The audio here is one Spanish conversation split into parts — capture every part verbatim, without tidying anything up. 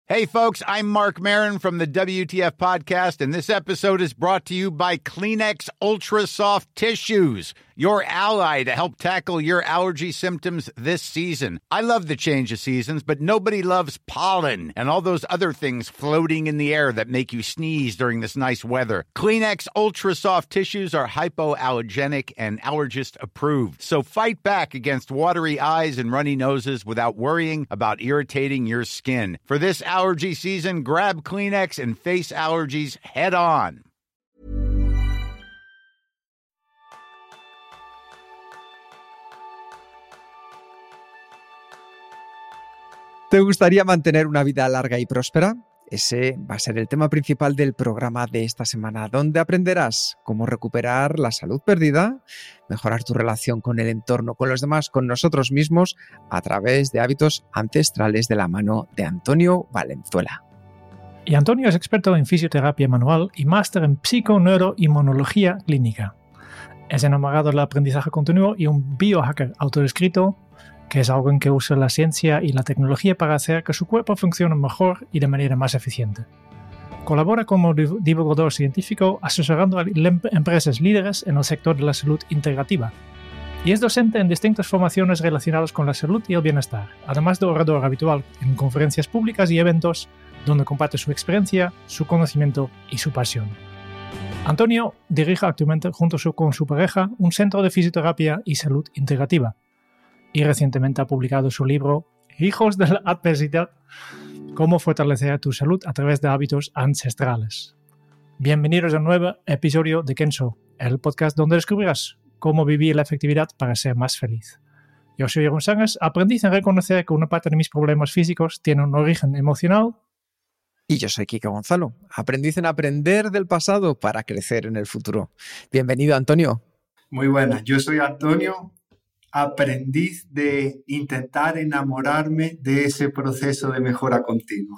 Hey, folks, I'm Mark Maron from the W T F Podcast, and this episode is brought to you by Kleenex Ultra Soft Tissues, your ally to help tackle your allergy symptoms this season. I love the change of seasons, but nobody loves pollen and all those other things floating in the air that make you sneeze during this nice weather. Kleenex Ultra Soft Tissues are hypoallergenic and allergist approved, so fight back against watery eyes and runny noses without worrying about irritating your skin. For this allergy season, grab Kleenex and face allergies head on. ¿Te gustaría mantener una vida larga y próspera? Ese va a ser el tema principal del programa de esta semana, donde aprenderás cómo recuperar la salud perdida, mejorar tu relación con el entorno, con los demás, con nosotros mismos, a través de hábitos ancestrales de la mano de Antonio Valenzuela. Y Antonio es experto en fisioterapia manual y máster en psiconeuroinmunología clínica. Es enamorado del aprendizaje continuo y un biohacker autodescrito, que es algo en que usa la ciencia y la tecnología para hacer que su cuerpo funcione mejor y de manera más eficiente. Colabora como divulgador científico asesorando a empresas líderes en el sector de la salud integrativa. Y es docente en distintas formaciones relacionadas con la salud y el bienestar, además de orador habitual en conferencias públicas y eventos donde comparte su experiencia, su conocimiento y su pasión. Antonio dirige actualmente junto con su pareja un centro de fisioterapia y salud integrativa, y recientemente ha publicado su libro Hijos de la Adversidad, cómo fortalecer tu salud a través de hábitos ancestrales. Bienvenidos a un nuevo episodio de Kenso, el podcast donde descubrirás cómo vivir la efectividad para ser más feliz. Yo soy Jeroen Sangas, aprendiz en reconocer que una parte de mis problemas físicos tiene un origen emocional. Y yo soy Kike Gonzalo, aprendiz en aprender del pasado para crecer en el futuro. Bienvenido, Antonio. Muy buenas, yo soy Antonio, aprendiz de intentar enamorarme de ese proceso de mejora continua.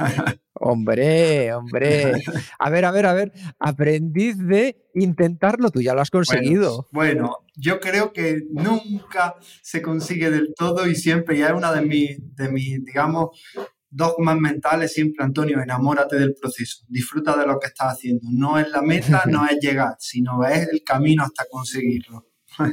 Hombre, hombre. A ver, a ver, a ver. Aprendiz de intentarlo, tú ya lo has conseguido. Bueno, bueno, yo creo que nunca se consigue del todo y siempre, ya es una de mis, de mis, digamos, dogmas mentales, siempre, Antonio, enamórate del proceso, disfruta de lo que estás haciendo. No es la meta, no es llegar, sino es el camino hasta conseguirlo.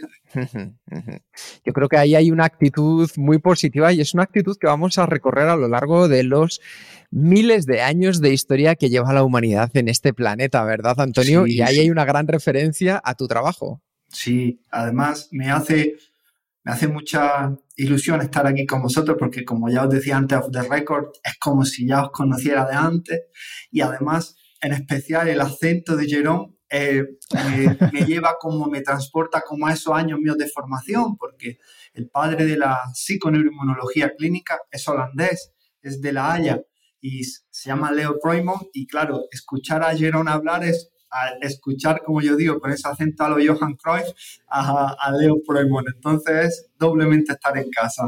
Yo creo que ahí hay una actitud muy positiva y es una actitud que vamos a recorrer a lo largo de los miles de años de historia que lleva la humanidad en este planeta, ¿verdad, Antonio? Sí, y ahí sí. hay una gran referencia a tu trabajo. Sí, además me hace, me hace mucha ilusión estar aquí con vosotros porque, como ya os decía antes off the record, es como si ya os conociera de antes y además, en especial, el acento de Jeroen Eh, me, me lleva como, me transporta como a esos años míos de formación, porque el padre de la psiconeuroinmunología clínica es holandés, es de La Haya y se llama Leo Proijmont y claro, escuchar a Jeroen hablar es a escuchar, como yo digo, con ese acento a lo Johan Cruyff, a, a Leo Proijmont, entonces es doblemente estar en casa.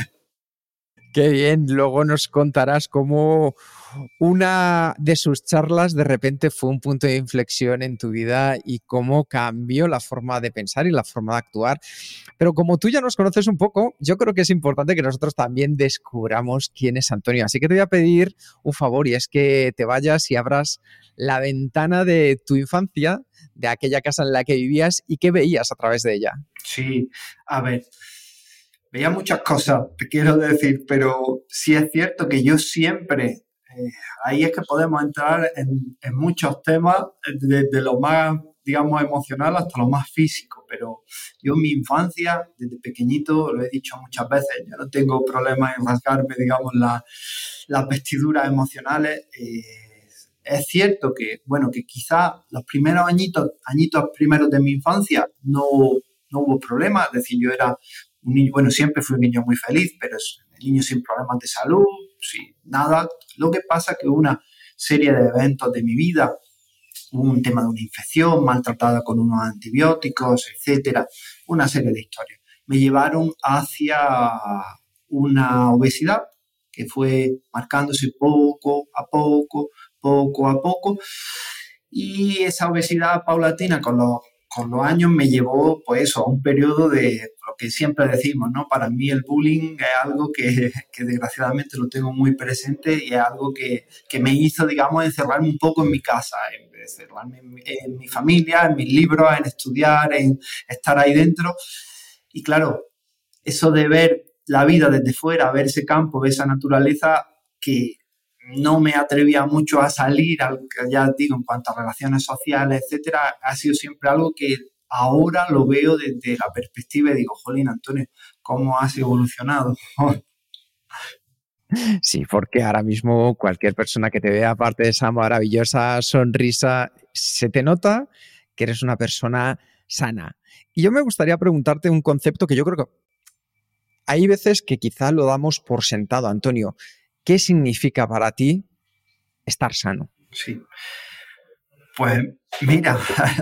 Qué bien, luego nos contarás cómo una de sus charlas de repente fue un punto de inflexión en tu vida y cómo cambió la forma de pensar y la forma de actuar. Pero como tú ya nos conoces un poco, yo creo que es importante que nosotros también descubramos quién es Antonio. Así que te voy a pedir un favor y es que te vayas y abras la ventana de tu infancia, de aquella casa en la que vivías y qué veías a través de ella. Sí, a ver... Veía muchas cosas, te quiero decir, pero sí es cierto que yo siempre, eh, ahí es que podemos entrar en, en muchos temas, desde lo más, digamos, emocional hasta lo más físico, pero yo en mi infancia, desde pequeñito, lo he dicho muchas veces, yo no tengo problemas en rasgarme, digamos, la, las vestiduras emocionales. Eh, es cierto que, bueno, que quizás los primeros añitos, añitos primeros de mi infancia no, no hubo problemas, es decir, yo era un niño, bueno, siempre fui un niño muy feliz, pero es un niño sin problemas de salud, sin nada. Lo que pasa es que hubo una serie de eventos de mi vida, hubo un tema de una infección maltratada con unos antibióticos, etcétera, una serie de historias. Me llevaron hacia una obesidad que fue marcándose poco a poco, poco a poco, y esa obesidad paulatina con los con los años me llevó, pues eso, a un periodo de lo que siempre decimos, ¿no? Para mí el bullying es algo que, que desgraciadamente lo tengo muy presente y es algo que, que me hizo, digamos, encerrarme un poco en mi casa, en vez de encerrarme en, en mi familia, en mis libros, en estudiar, en estar ahí dentro. Y claro, eso de ver la vida desde fuera, ver ese campo, ver esa naturaleza, que no me atrevía mucho a salir, ya digo, en cuanto a relaciones sociales, etcétera, ha sido siempre algo que ahora lo veo desde la perspectiva y digo, jolín, Antonio, ¿cómo has evolucionado? Sí, porque ahora mismo cualquier persona que te vea, aparte de esa maravillosa sonrisa, se te nota que eres una persona sana. Y yo me gustaría preguntarte un concepto que yo creo que hay veces que quizá lo damos por sentado, Antonio. ¿Qué significa para ti estar sano? Sí, pues mira,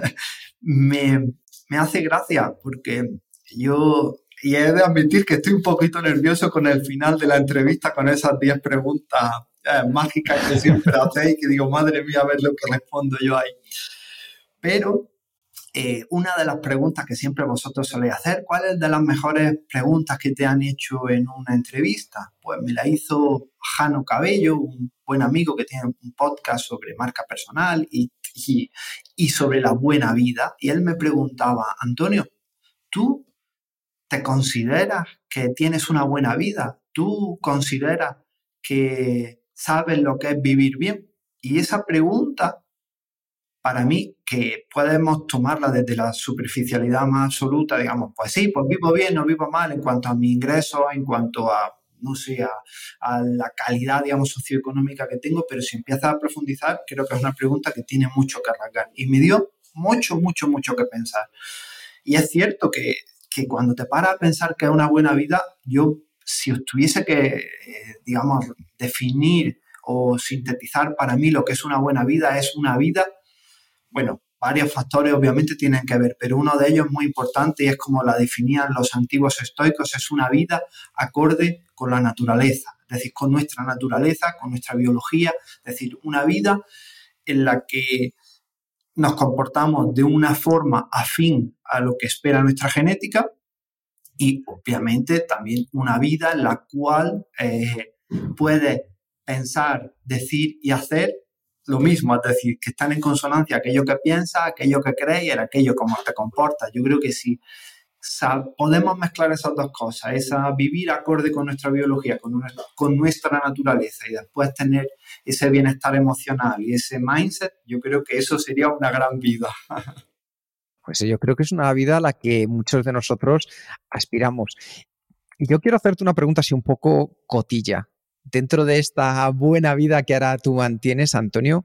me, me hace gracia porque yo, y he de admitir que estoy un poquito nervioso con el final de la entrevista, con esas diez preguntas eh, mágicas que siempre hacéis, que digo, madre mía, a ver lo que respondo yo ahí. Pero eh, una de las preguntas que siempre vosotros soléis hacer, ¿cuál es de las mejores preguntas que te han hecho en una entrevista? Pues me la hizo Jano Cabello, un buen amigo que tiene un podcast sobre marca personal y, y, y sobre la buena vida. Y él me preguntaba, Antonio, ¿tú te consideras que tienes una buena vida? ¿Tú consideras que sabes lo que es vivir bien? Y esa pregunta, para mí, que podemos tomarla desde la superficialidad más absoluta, digamos, pues sí, pues vivo bien, no vivo mal en cuanto a mis ingresos, en cuanto a, no sé, a, a la calidad, digamos, socioeconómica que tengo, pero si empiezas a profundizar, creo que es una pregunta que tiene mucho que rasgar. Y me dio mucho, mucho, mucho que pensar. Y es cierto que, que cuando te paras a pensar que es una buena vida, yo, si os tuviese que, eh, digamos, definir o sintetizar para mí lo que es una buena vida, es una vida. Bueno, varios factores obviamente tienen que ver, pero uno de ellos muy importante y es como la definían los antiguos estoicos, es una vida acorde con la naturaleza, es decir, con nuestra naturaleza, con nuestra biología, es decir, una vida en la que nos comportamos de una forma afín a lo que espera nuestra genética y obviamente también una vida en la cual eh, puedes pensar, decir y hacer lo mismo, es decir, que están en consonancia aquello que piensas, aquello que crees y aquello como te comportas. Yo creo que si podemos mezclar esas dos cosas, esa vivir acorde con nuestra biología, con nuestra, con nuestra naturaleza y después tener ese bienestar emocional y ese mindset, yo creo que eso sería una gran vida. Pues yo creo que es una vida a la que muchos de nosotros aspiramos. Y yo quiero hacerte una pregunta así un poco cotilla. Dentro de esta buena vida que ahora tú mantienes, Antonio,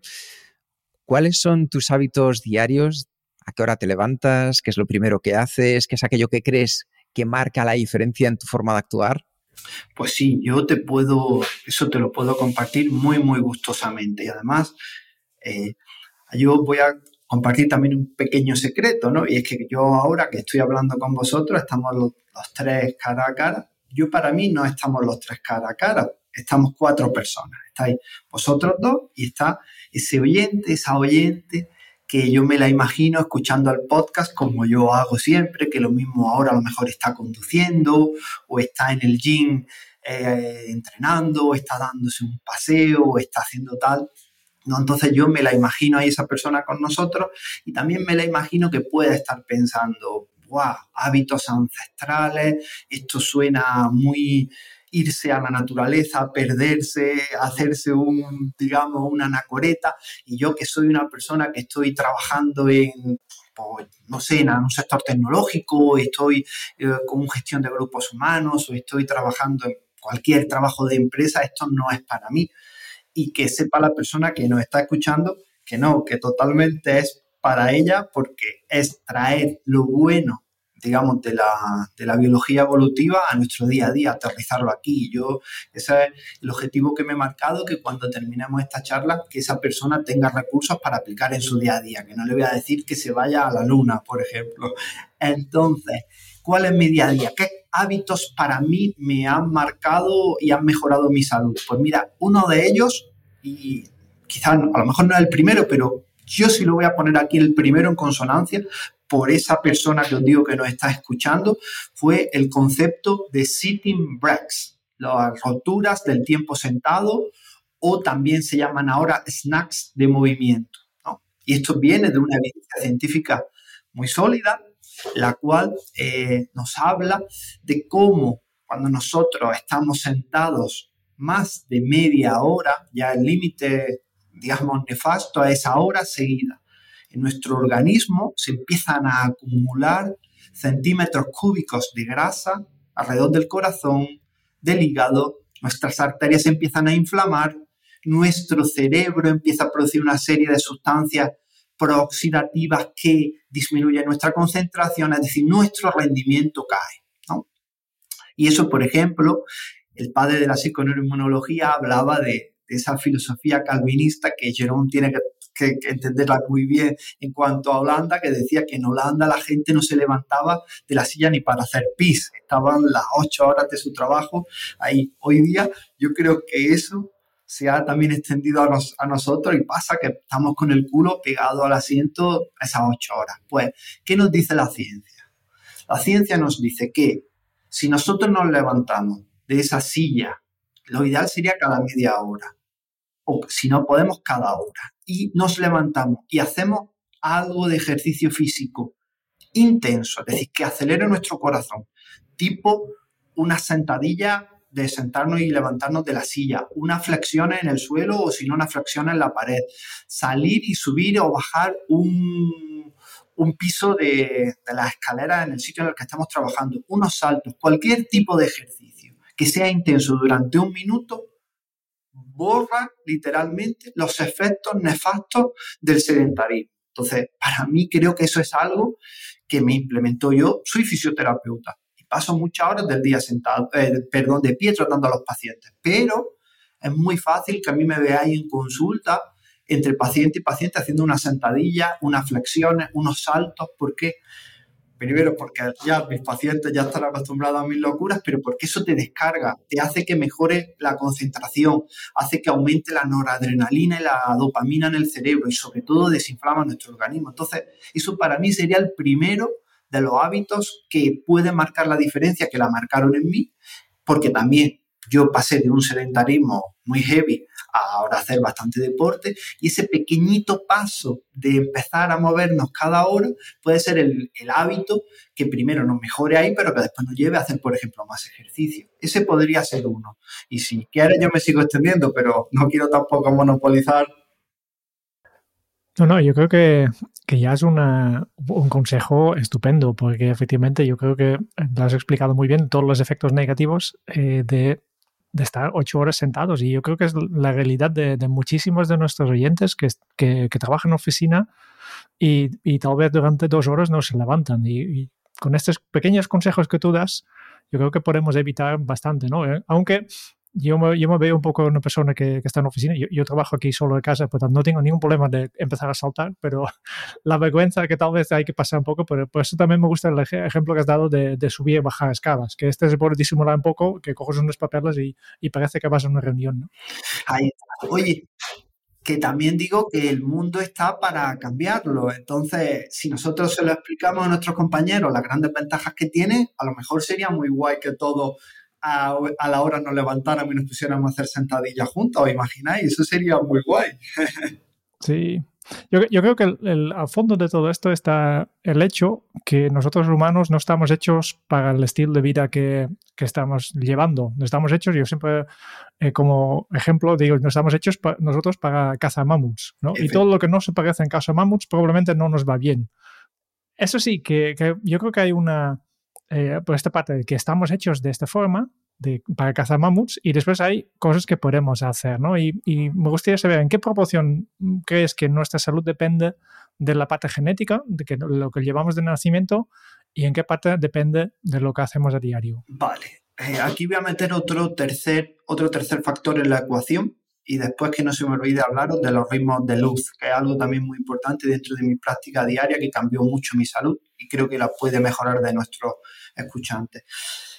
¿cuáles son tus hábitos diarios? ¿A qué hora te levantas? ¿Qué es lo primero que haces? ¿Qué es aquello que crees que marca la diferencia en tu forma de actuar? Pues sí, yo te puedo, eso te lo puedo compartir muy, muy gustosamente. Y además, eh, yo voy a compartir también un pequeño secreto, ¿no? Y es que yo ahora que estoy hablando con vosotros, estamos los, los tres cara a cara. Yo para mí no estamos los tres cara a cara. Estamos cuatro personas. Estáis vosotros dos y está ese oyente, esa oyente que yo me la imagino escuchando el podcast como yo hago siempre, que lo mismo ahora a lo mejor está conduciendo o está en el gym eh, entrenando o está dándose un paseo o está haciendo tal. ¿No? Entonces yo me la imagino ahí esa persona con nosotros y también me la imagino que puede estar pensando, ¡guau! Hábitos ancestrales, esto suena muy irse a la naturaleza, perderse, hacerse un, digamos, una anacoreta. Y yo que soy una persona que estoy trabajando en, pues, no sé, en un sector tecnológico, estoy eh, con gestión de grupos humanos o estoy trabajando en cualquier trabajo de empresa, esto no es para mí. Y que sepa la persona que nos está escuchando que no, que totalmente es para ella porque es traer lo bueno, digamos, de la, de la biología evolutiva a nuestro día a día, aterrizarlo aquí. Yo, ese es el objetivo que me he marcado, que cuando terminemos esta charla, que esa persona tenga recursos para aplicar en su día a día, que no le voy a decir que se vaya a la luna, por ejemplo. Entonces, ¿cuál es mi día a día? ¿Qué hábitos para mí me han marcado y han mejorado mi salud? Pues mira, uno de ellos, y quizás a lo mejor no es el primero, pero yo sí lo voy a poner aquí el primero en consonancia, por esa persona que os digo que nos está escuchando, fue el concepto de sitting breaks, las roturas del tiempo sentado, o también se llaman ahora snacks de movimiento, ¿no? Y esto viene de una evidencia científica muy sólida, la cual eh, nos habla de cómo cuando nosotros estamos sentados más de media hora, ya el límite, digamos, nefasto a esa hora seguida, en nuestro organismo se empiezan a acumular centímetros cúbicos de grasa alrededor del corazón, del hígado, nuestras arterias se empiezan a inflamar, nuestro cerebro empieza a producir una serie de sustancias prooxidativas que disminuyen nuestra concentración, es decir, nuestro rendimiento cae, ¿no? Y eso, por ejemplo, el padre de la psiconeuroinmunología hablaba de, de esa filosofía calvinista que Jerome tiene que, que, que entenderla muy bien en cuanto a Holanda, que decía que en Holanda la gente no se levantaba de la silla ni para hacer pis, estaban las ocho horas de su trabajo ahí. Hoy día yo creo que eso se ha también extendido a, nos, a nosotros y pasa que estamos con el culo pegado al asiento esas ocho horas. Pues, ¿qué nos dice la ciencia? La ciencia nos dice que si nosotros nos levantamos de esa silla, lo ideal sería cada media hora, o si no podemos, cada hora, y nos levantamos y hacemos algo de ejercicio físico intenso, es decir, que acelere nuestro corazón, tipo una sentadilla de sentarnos y levantarnos de la silla, unas flexiones en el suelo o si no, unas flexiones en la pared, salir y subir o bajar un, un piso de, de las escaleras en el sitio en el que estamos trabajando, unos saltos, cualquier tipo de ejercicio que sea intenso durante un minuto, borra literalmente los efectos nefastos del sedentarismo. Entonces, para mí creo que eso es algo que me implementó yo. Soy fisioterapeuta. Paso muchas horas del día sentado, eh, perdón, de pie tratando a los pacientes, pero es muy fácil que a mí me veáis en consulta entre paciente y paciente haciendo una sentadilla, unas flexiones, unos saltos. ¿Por qué? Primero, porque ya mis pacientes ya están acostumbrados a mis locuras, pero porque eso te descarga, te hace que mejore la concentración, hace que aumente la noradrenalina y la dopamina en el cerebro y sobre todo desinflama nuestro organismo. Entonces, eso para mí sería el primero de los hábitos que pueden marcar la diferencia, que la marcaron en mí, porque también yo pasé de un sedentarismo muy heavy a ahora hacer bastante deporte, y ese pequeñito paso de empezar a movernos cada hora puede ser el, el hábito que primero nos mejore ahí, pero que después nos lleve a hacer, por ejemplo, más ejercicio. Ese podría ser uno. Y si quieres yo me sigo extendiendo, pero no quiero tampoco monopolizar. No, no, yo creo que, que ya es una, un consejo estupendo, porque efectivamente yo creo que lo has explicado muy bien, todos los efectos negativos eh, de, de estar ocho horas sentados. Y yo creo que es la realidad de, de muchísimos de nuestros oyentes que, que, que trabajan en oficina y, y tal vez durante dos horas no se levantan. Y, y con estos pequeños consejos que tú das, yo creo que podemos evitar bastante, ¿no? Eh, aunque... Yo me, yo me veo un poco una persona que, que está en oficina. Yo, yo trabajo aquí solo de casa, por tanto no tengo ningún problema de empezar a saltar, pero la vergüenza que tal vez hay que pasar un poco. Pero por eso también me gusta el ejemplo que has dado de, de subir y bajar escalas, que este se puede disimular un poco, que coges unos papeles y, y parece que vas a una reunión, ¿no? Ahí está. Oye, que también digo que el mundo está para cambiarlo. Entonces, si nosotros se lo explicamos a nuestros compañeros las grandes ventajas que tiene, a lo mejor sería muy guay que todos A, a la hora nos levantáramos y nos pusiéramos a hacer sentadillas juntos, ¿os imagináis? Eso sería muy guay. Sí. Yo, yo creo que el, el, al fondo de todo esto está el hecho que nosotros humanos no estamos hechos para el estilo de vida que, que estamos llevando. No estamos hechos, yo siempre eh, como ejemplo digo, no estamos hechos pa, nosotros para cazar mamuts, ¿no? Y todo lo que no se parece en caza mamuts probablemente no nos va bien. Eso sí, que, que yo creo que hay una... Eh, por esta parte, que estamos hechos de esta forma de, para cazar mamuts, y después hay cosas que podemos hacer, ¿no? Y, y me gustaría saber en qué proporción crees que nuestra salud depende de la parte genética, de que, lo que llevamos de nacimiento, y en qué parte depende de lo que hacemos a diario. Vale, eh, aquí voy a meter otro tercer, otro tercer factor en la ecuación, y después que no se me olvide hablaros de los ritmos de luz, que es algo también muy importante dentro de mi práctica diaria, que cambió mucho mi salud y creo que la puede mejorar de nuestros escuchantes.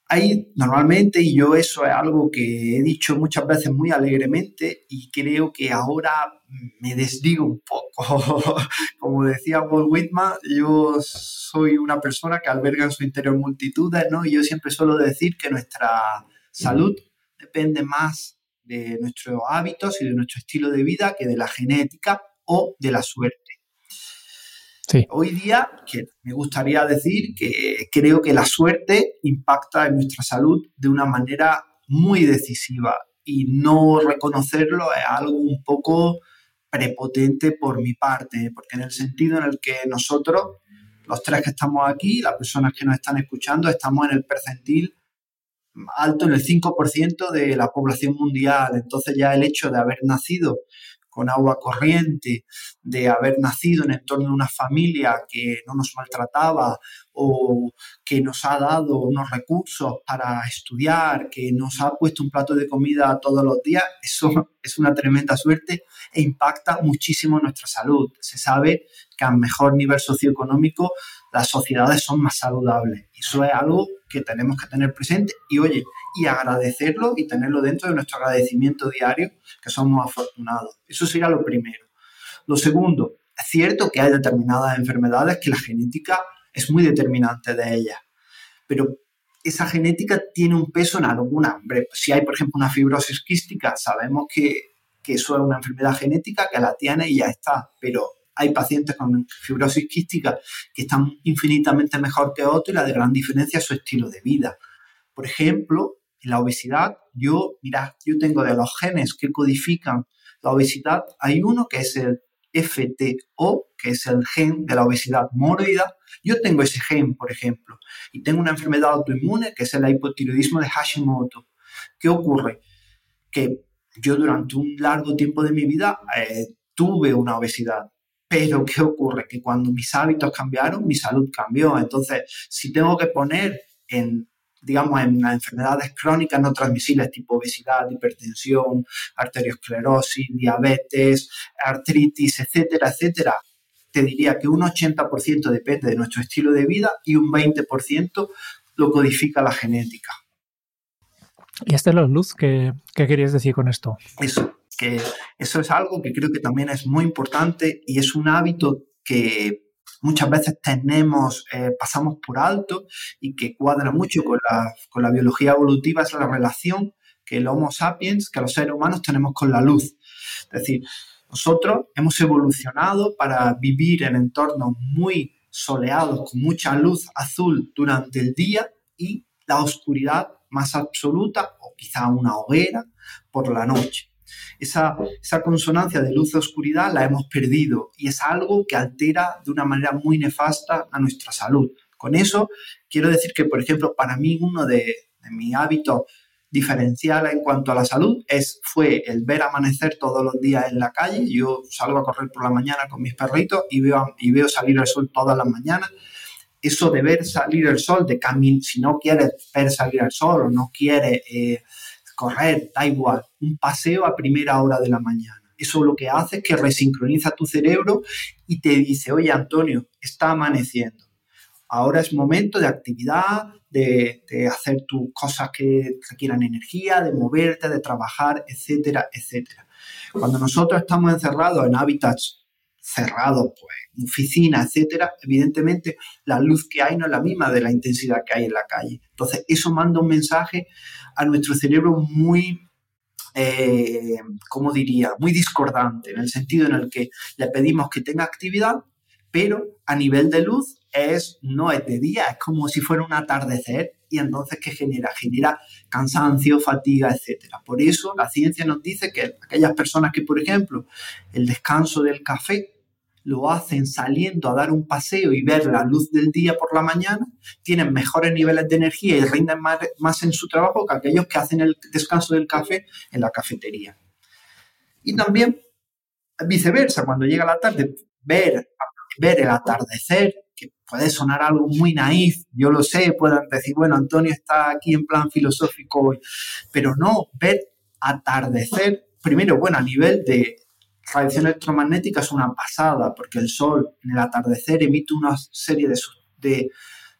Hay normalmente, y yo eso es algo que he dicho muchas veces muy alegremente y creo que ahora me desdigo un poco. Como decía Walt Whitman, yo soy una persona que alberga en su interior multitudes, ¿no? Y yo siempre suelo decir que nuestra salud depende más de nuestros hábitos y de nuestro estilo de vida que de la genética o de la suerte. Sí. Hoy día, que me gustaría decir que creo que la suerte impacta en nuestra salud de una manera muy decisiva y no reconocerlo es algo un poco prepotente por mi parte, porque en el sentido en el que nosotros, los tres que estamos aquí, las personas que nos están escuchando, estamos en el percentil alto, en el cinco por ciento de la población mundial. Entonces ya el hecho de haber nacido con agua corriente, de haber nacido en el entorno de una familia que no nos maltrataba o que nos ha dado unos recursos para estudiar, que nos ha puesto un plato de comida todos los días, eso es una tremenda suerte e impacta muchísimo nuestra salud. Se sabe que a mejor nivel socioeconómico las sociedades son más saludables. Eso es algo que tenemos que tener presente y, oye, y agradecerlo y tenerlo dentro de nuestro agradecimiento diario, que somos afortunados. Eso sería lo primero. Lo segundo, es cierto que hay determinadas enfermedades que la genética es muy determinante de ellas, pero esa genética tiene un peso en alguna. Si hay, por ejemplo, una fibrosis quística, sabemos que, que eso es una enfermedad genética que la tiene y ya está, pero hay pacientes con fibrosis quística que están infinitamente mejor que otros y la de gran diferencia es su estilo de vida. Por ejemplo, en la obesidad, yo, mirad, yo tengo de los genes que codifican la obesidad, hay uno que es el F T O, que es el gen de la obesidad mórbida. Yo tengo ese gen, por ejemplo, y tengo una enfermedad autoinmune que es el hipotiroidismo de Hashimoto. ¿Qué ocurre? Que yo durante un largo tiempo de mi vida eh, tuve una obesidad. Pero ¿qué ocurre? Que cuando mis hábitos cambiaron, mi salud cambió. Entonces, si tengo que poner en, digamos, en enfermedades crónicas no transmisibles tipo obesidad, hipertensión, arteriosclerosis, diabetes, artritis, etcétera, etcétera, te diría que un ochenta por ciento depende de nuestro estilo de vida y un veinte por ciento lo codifica la genética. ¿Y esta es la luz? ¿Qué, qué querías decir con esto? Eso. Que eso es algo que creo que también es muy importante y es un hábito que muchas veces tenemos, eh, pasamos por alto y que cuadra mucho con la, con la biología evolutiva, es la relación que el Homo sapiens, que los seres humanos tenemos con la luz. Es decir, nosotros hemos evolucionado para vivir en entornos muy soleados, con mucha luz azul durante el día y la oscuridad más absoluta o quizá una hoguera por la noche. Esa, esa consonancia de luz-oscuridad la hemos perdido y es algo que altera de una manera muy nefasta a nuestra salud. Con eso quiero decir que, por ejemplo, para mí uno de, de mis hábitos diferenciales en cuanto a la salud es, fue el ver amanecer todos los días en la calle. Yo salgo a correr por la mañana con mis perritos y veo, y veo salir el sol todas las mañanas. Eso de ver salir el sol, de caminar, si no quieres ver salir el sol o no quieres... Eh, correr, da igual, un paseo a primera hora de la mañana. Eso lo que hace es que resincroniza tu cerebro y te dice, oye, Antonio, está amaneciendo. Ahora es momento de actividad, de, de hacer tus cosas que requieran energía, de moverte, de trabajar, etcétera, etcétera. Cuando nosotros estamos encerrados en hábitats cerrados, pues, oficina, etcétera, evidentemente la luz que hay no es la misma de la intensidad que hay en la calle. Entonces, eso manda un mensaje a nuestro cerebro muy, eh, ¿cómo diría? Muy discordante, en el sentido en el que le pedimos que tenga actividad, pero a nivel de luz es, no es de día, es como si fuera un atardecer y entonces ¿qué genera? Genera cansancio, fatiga, etcétera. Por eso la ciencia nos dice que aquellas personas que, por ejemplo, el descanso del café lo hacen saliendo a dar un paseo y ver la luz del día por la mañana, tienen mejores niveles de energía y rinden más, más en su trabajo que aquellos que hacen el descanso del café en la cafetería. Y también viceversa, cuando llega la tarde, ver, ver el atardecer, que puede sonar algo muy naif, yo lo sé, puedan decir, bueno, Antonio está aquí en plan filosófico hoy, pero no, ver atardecer, primero, bueno, a nivel de radiación electromagnética es una pasada, porque el sol en el atardecer emite una serie de, de,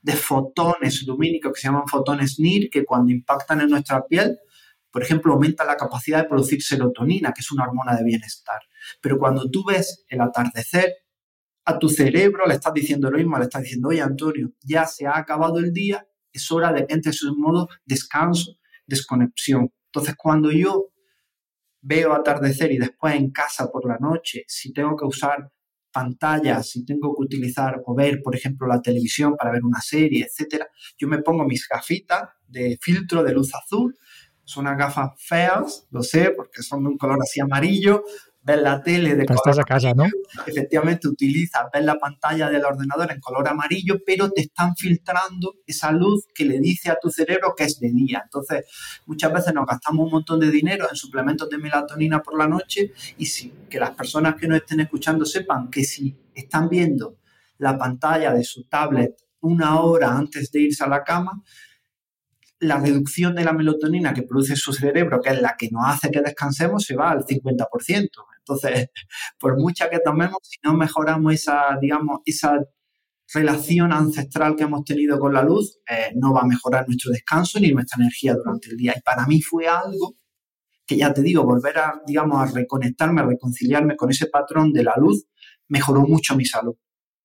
de fotones lumínicos que se llaman fotones N I R, que cuando impactan en nuestra piel, por ejemplo, aumenta la capacidad de producir serotonina, que es una hormona de bienestar. Pero cuando tú ves el atardecer, a tu cerebro le estás diciendo lo mismo, le estás diciendo, oye, Antonio, ya se ha acabado el día, es hora de que entres en modo descanso, desconexión. Entonces, cuando yo veo atardecer y después en casa por la noche, si tengo que usar pantallas, si tengo que utilizar o ver, por ejemplo, la televisión para ver una serie, etcétera, yo me pongo mis gafitas de filtro de luz azul. Son unas gafas feas, lo sé, porque son de un color así amarillo. Ves la tele de Pero color estás a casa, ¿no? Efectivamente, utilizas, ves la pantalla del ordenador en color amarillo, pero te están filtrando esa luz que le dice a tu cerebro que es de día. Entonces, muchas veces nos gastamos un montón de dinero en suplementos de melatonina por la noche y sí, que las personas que nos estén escuchando sepan que si están viendo la pantalla de su tablet una hora antes de irse a la cama, la reducción de la melatonina que produce su cerebro, que es la que nos hace que descansemos, se va al cincuenta por ciento. Entonces, por mucha que tomemos, si no mejoramos esa, digamos, esa relación ancestral que hemos tenido con la luz, eh, no va a mejorar nuestro descanso ni nuestra energía durante el día. Y para mí fue algo que, ya te digo, volver a, digamos, a reconectarme, a reconciliarme con ese patrón de la luz, mejoró mucho mi salud.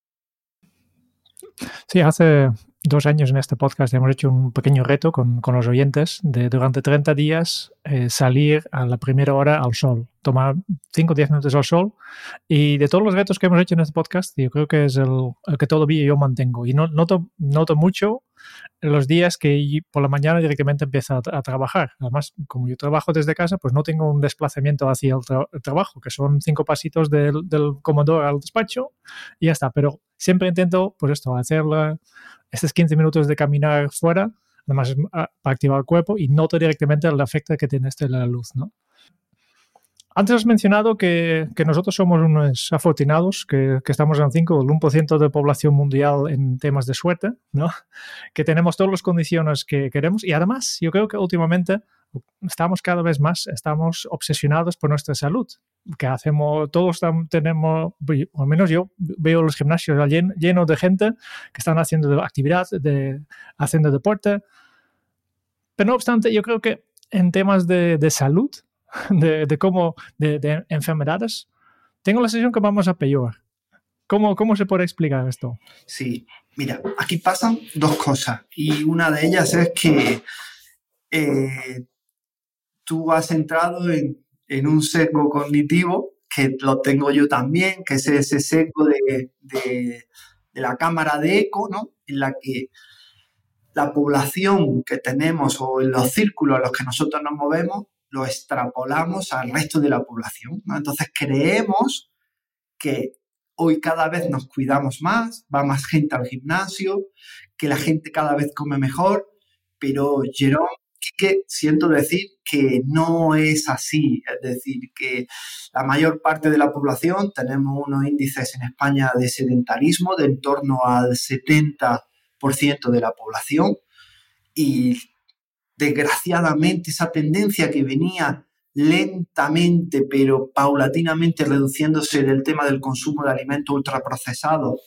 Sí, hace dos años en este podcast hemos hecho un pequeño reto con, con los oyentes de durante treinta días eh, salir a la primera hora al sol, tomar cinco o diez minutos al sol, y de todos los retos que hemos hecho en este podcast, yo creo que es el, el que todavía yo mantengo, y no, noto, noto mucho los días que por la mañana directamente empiezo a, a trabajar. Además, como yo trabajo desde casa, pues no tengo un desplazamiento hacia el, tra- el trabajo, que son cinco pasitos del, del comedor al despacho y ya está. Pero siempre intento, pues esto, hacer la, estos quince minutos de caminar fuera, además para activar el cuerpo, y noto directamente el efecto que tiene este la luz, ¿no? Antes has mencionado que, que nosotros somos unos afortunados, que, que estamos en cinco, el uno por ciento de población mundial en temas de suerte, ¿no? Que tenemos todas las condiciones que queremos, y además yo creo que últimamente estamos cada vez más, estamos obsesionados por nuestra salud, que hacemos, todos estamos, tenemos, o al menos yo veo los gimnasios llenos lleno de gente que están haciendo actividad, de, haciendo deporte, pero no obstante yo creo que en temas de, de salud, De, de cómo, de, de enfermedades, tengo la sensación que vamos a peor. ¿Cómo, ¿Cómo se puede explicar esto? Sí, mira, aquí pasan dos cosas y una de ellas es que eh, tú has entrado en, en un sesgo cognitivo que lo tengo yo también, que es ese sesgo de, de, de la cámara de eco, ¿no? En la que la población que tenemos o en los círculos en los que nosotros nos movemos lo extrapolamos al resto de la población, ¿no? Entonces creemos que hoy cada vez nos cuidamos más, va más gente al gimnasio, que la gente cada vez come mejor, pero Jerome, que siento decir que no es así, es decir, que la mayor parte de la población, tenemos unos índices en España de sedentarismo de en torno al setenta por ciento de la población, y desgraciadamente esa tendencia que venía lentamente pero paulatinamente reduciéndose del tema del consumo de alimentos ultraprocesados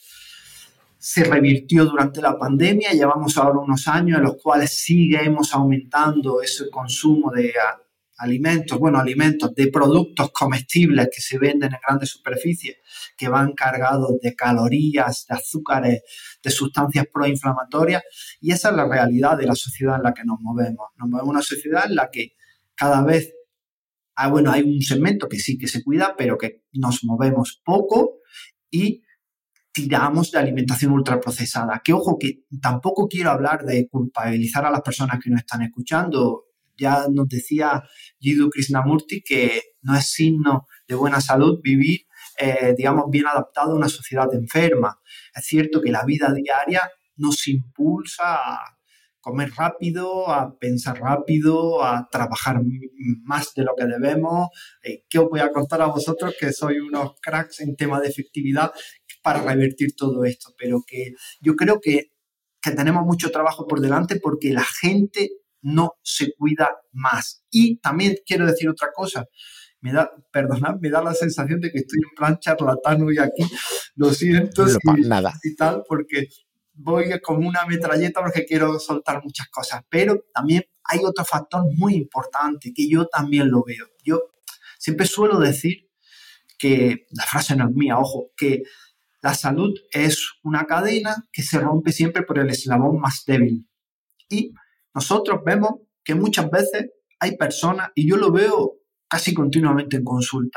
se revirtió durante la pandemia. Llevamos ahora unos años en los cuales seguimos aumentando ese consumo de a, alimentos, bueno, alimentos, de productos comestibles que se venden en grandes superficies, que van cargados de calorías, de azúcares, de sustancias proinflamatorias, y esa es la realidad de la sociedad en la que nos movemos. Nos movemos en una sociedad en la que cada vez, ah, bueno, hay un segmento que sí que se cuida, pero que nos movemos poco y tiramos de alimentación ultraprocesada. Que ojo, que tampoco quiero hablar de culpabilizar a las personas que nos están escuchando. Ya nos decía Jiddu Krishnamurti que no es signo de buena salud vivir, eh, digamos, bien adaptado a una sociedad enferma. Es cierto que la vida diaria nos impulsa a comer rápido, a pensar rápido, a trabajar más de lo que debemos. Eh, ¿Qué os voy a contar a vosotros, que sois unos cracks en tema de efectividad, para revertir todo esto? Pero que yo creo que, que tenemos mucho trabajo por delante porque la gente no se cuida más. Y también quiero decir otra cosa. Me da, perdonad, me da la sensación de que estoy en plan charlatán hoy aquí. Lo siento no, si, nada. y tal, porque voy como una metralleta porque quiero soltar muchas cosas. Pero también hay otro factor muy importante que yo también lo veo. Yo siempre suelo decir que, la frase no es mía, ojo, que la salud es una cadena que se rompe siempre por el eslabón más débil. Y nosotros vemos que muchas veces hay personas, y yo lo veo casi continuamente en consulta,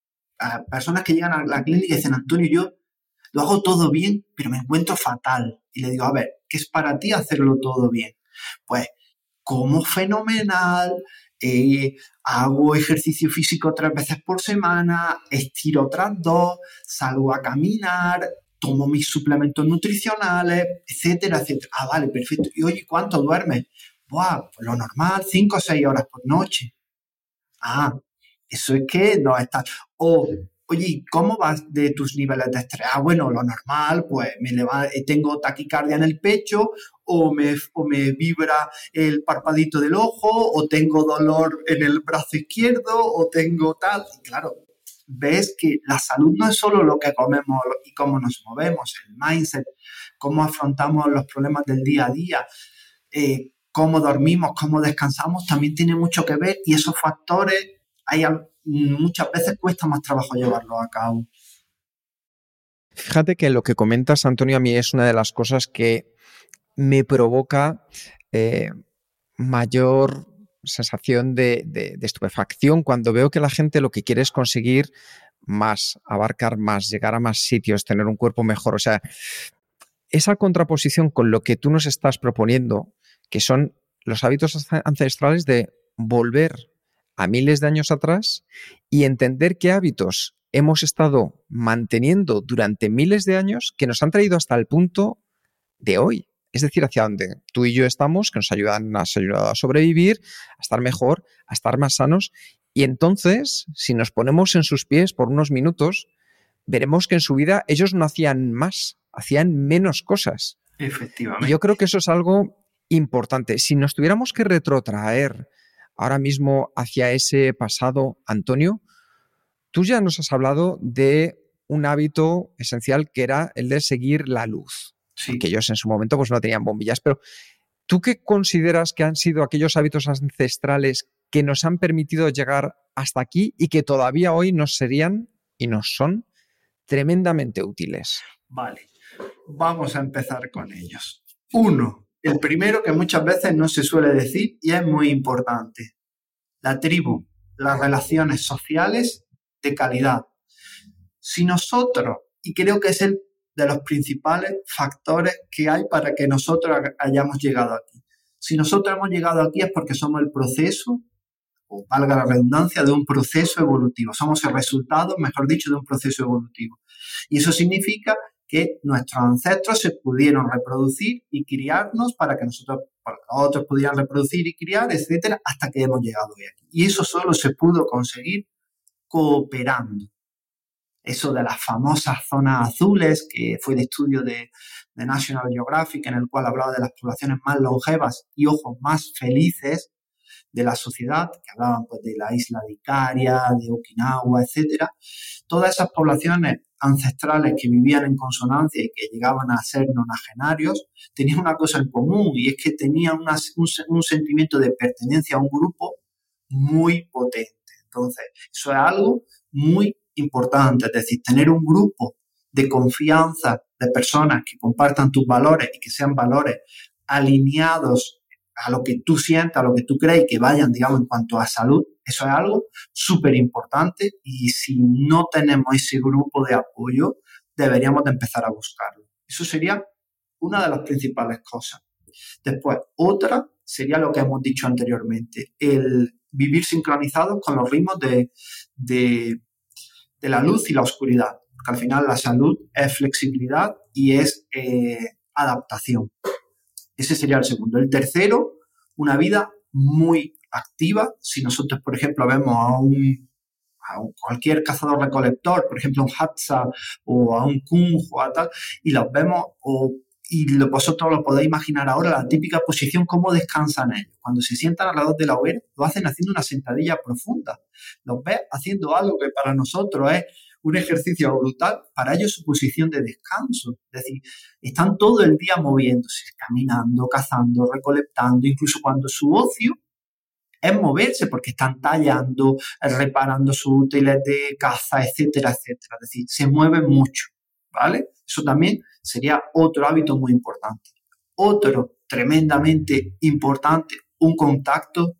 a personas que llegan a la clínica y dicen, Antonio, yo lo hago todo bien, pero me encuentro fatal. Y le digo, a ver, ¿qué es para ti hacerlo todo bien? Pues, como fenomenal, eh, hago ejercicio físico tres veces por semana, estiro otras dos, salgo a caminar, tomo mis suplementos nutricionales, etcétera, etcétera. Ah, vale, perfecto. Y oye, ¿cuánto duermes? Buah, pues lo normal, cinco o seis horas por noche. Ah, eso es que no está. O, oye, ¿cómo vas de tus niveles de estrés? Ah, bueno, lo normal, pues me leva, tengo taquicardia en el pecho, o me, o me vibra el parpadito del ojo, o tengo dolor en el brazo izquierdo, o tengo tal. Y claro, ves que la salud no es solo lo que comemos y cómo nos movemos, el mindset, cómo afrontamos los problemas del día a día, eh, cómo dormimos, cómo descansamos, también tiene mucho que ver, y esos factores hay, muchas veces cuesta más trabajo llevarlos a cabo. Fíjate que lo que comentas, Antonio, a mí es una de las cosas que me provoca eh, mayor sensación de, de, de estupefacción cuando veo que la gente lo que quiere es conseguir más, abarcar más, llegar a más sitios, tener un cuerpo mejor. O sea, esa contraposición con lo que tú nos estás proponiendo, que son los hábitos ancestrales de volver a miles de años atrás y entender qué hábitos hemos estado manteniendo durante miles de años que nos han traído hasta el punto de hoy. Es decir, hacia donde tú y yo estamos, que nos ayudan, nos han ayudado a sobrevivir, a estar mejor, a estar más sanos. Y entonces, si nos ponemos en sus pies por unos minutos, veremos que en su vida ellos no hacían más, hacían menos cosas. Efectivamente. Y yo creo que eso es algo importante. Si nos tuviéramos que retrotraer ahora mismo hacia ese pasado, Antonio, tú ya nos has hablado de un hábito esencial que era el de seguir la luz. Sí. Que ellos en su momento pues no tenían bombillas, pero ¿tú qué consideras que han sido aquellos hábitos ancestrales que nos han permitido llegar hasta aquí y que todavía hoy nos serían y nos son tremendamente útiles? Vale, vamos a empezar con ellos. Uno, el primero que muchas veces no se suele decir y es muy importante. La tribu, las relaciones sociales de calidad. Si nosotros, y creo que es el de los principales factores que hay para que nosotros hayamos llegado aquí. Si nosotros hemos llegado aquí es porque somos el proceso, o valga la redundancia, de un proceso evolutivo. Somos el resultado, mejor dicho, de un proceso evolutivo. Y eso significa que nuestros ancestros se pudieron reproducir y criarnos para que nosotros, para que otros pudieran reproducir y criar, etcétera, hasta que hemos llegado hoy aquí. Y eso solo se pudo conseguir cooperando. Eso de las famosas zonas azules, que fue el estudio de, de National Geographic, en el cual hablaba de las poblaciones más longevas y, ojo, más felices de la sociedad, que hablaban pues, de la isla de Icaria, de Okinawa, etcétera. Todas esas poblaciones ancestrales que vivían en consonancia y que llegaban a ser nonagenarios, tenían una cosa en común, y es que tenían una, un, un sentimiento de pertenencia a un grupo muy potente. Entonces, eso es algo muy importante, es decir, tener un grupo de confianza de personas que compartan tus valores y que sean valores alineados a lo que tú sientas, a lo que tú crees, y que vayan, digamos, en cuanto a salud. Eso es algo súper importante, y si no tenemos ese grupo de apoyo, deberíamos de empezar a buscarlo. Eso sería una de las principales cosas. Después, otra sería lo que hemos dicho anteriormente, el vivir sincronizados con los ritmos de, de, de la luz y la oscuridad. Porque al final la salud es flexibilidad y es eh, adaptación. Ese sería el segundo. El tercero, una vida muy activa. Si nosotros, por ejemplo, vemos a un, a un cualquier cazador-recolector, por ejemplo, un Hadza o a un Kung o a tal, y los vemos, o, y lo, vosotros lo podéis imaginar ahora, la típica posición, cómo descansan ellos. Cuando se sientan alrededor de la hoguera, lo hacen haciendo una sentadilla profunda. Los ves haciendo algo que para nosotros es un ejercicio brutal, para ellos su posición de descanso. Es decir, están todo el día moviéndose, caminando, cazando, recolectando, incluso cuando su ocio es moverse porque están tallando, reparando sus útiles de caza, etcétera, etcétera. Es decir, se mueven mucho, ¿vale? Eso también sería otro hábito muy importante. Otro tremendamente importante, un contacto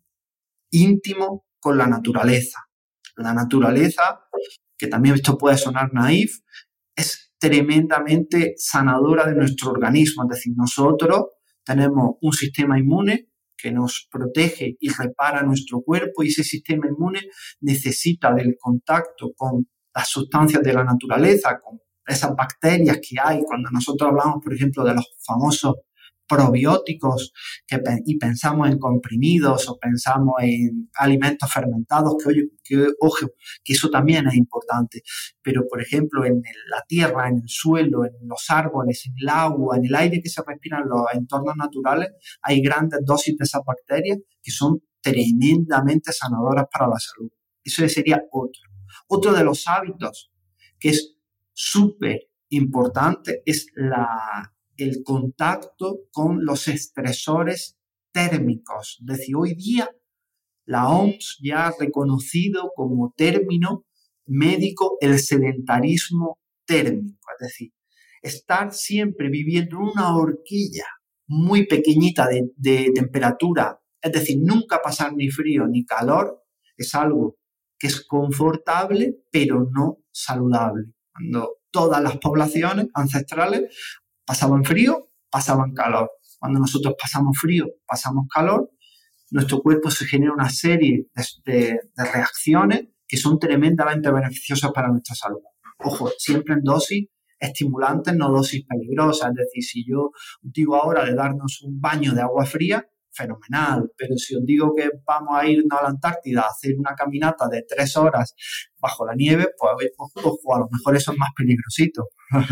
íntimo con la naturaleza. La naturaleza, que también esto puede sonar naif, es tremendamente sanadora de nuestro organismo. Es decir, nosotros tenemos un sistema inmune que nos protege y repara nuestro cuerpo, y ese sistema inmune necesita del contacto con las sustancias de la naturaleza, con esas bacterias que hay. Cuando nosotros hablamos, por ejemplo, de los famosos probióticos que, y pensamos en comprimidos o pensamos en alimentos fermentados, que, oye, que ojo, que eso también es importante. Pero, por ejemplo, en la tierra, en el suelo, en los árboles, en el agua, en el aire que se respira en los entornos naturales, hay grandes dosis de esas bacterias que son tremendamente sanadoras para la salud. Eso sería otro. Otro de los hábitos que es súper importante es la... el contacto con los estresores térmicos. Es decir, hoy día la O M S ya ha reconocido como término médico el sedentarismo térmico. Es decir, estar siempre viviendo en una horquilla muy pequeñita de, de temperatura, es decir, nunca pasar ni frío ni calor, es algo que es confortable, pero no saludable. Cuando todas las poblaciones ancestrales pasaban frío, pasaban calor. Cuando nosotros pasamos frío, pasamos calor, nuestro cuerpo se genera una serie de, de, de reacciones que son tremendamente beneficiosas para nuestra salud. Ojo, siempre en dosis estimulantes, no dosis peligrosas. Es decir, si yo os digo ahora de darnos un baño de agua fría, fenomenal. Pero si os digo que vamos a irnos a la Antártida a hacer una caminata de tres horas bajo la nieve, pues ojo, a lo mejor eso es más peligrosito.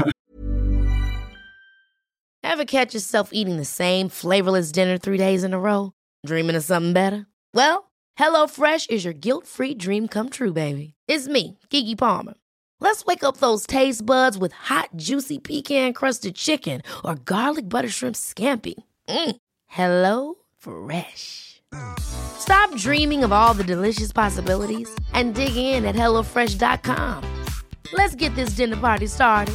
Ever catch yourself eating the same flavorless dinner three days in a row? Dreaming of something better? Well, HelloFresh is your guilt-free dream come true, baby. It's me, Keke Palmer. Let's wake up those taste buds with hot, juicy pecan-crusted chicken or garlic butter shrimp scampi. Mm. Hello Fresh. Stop dreaming of all the delicious possibilities and dig in at hello fresh dot com. Let's get this dinner party started.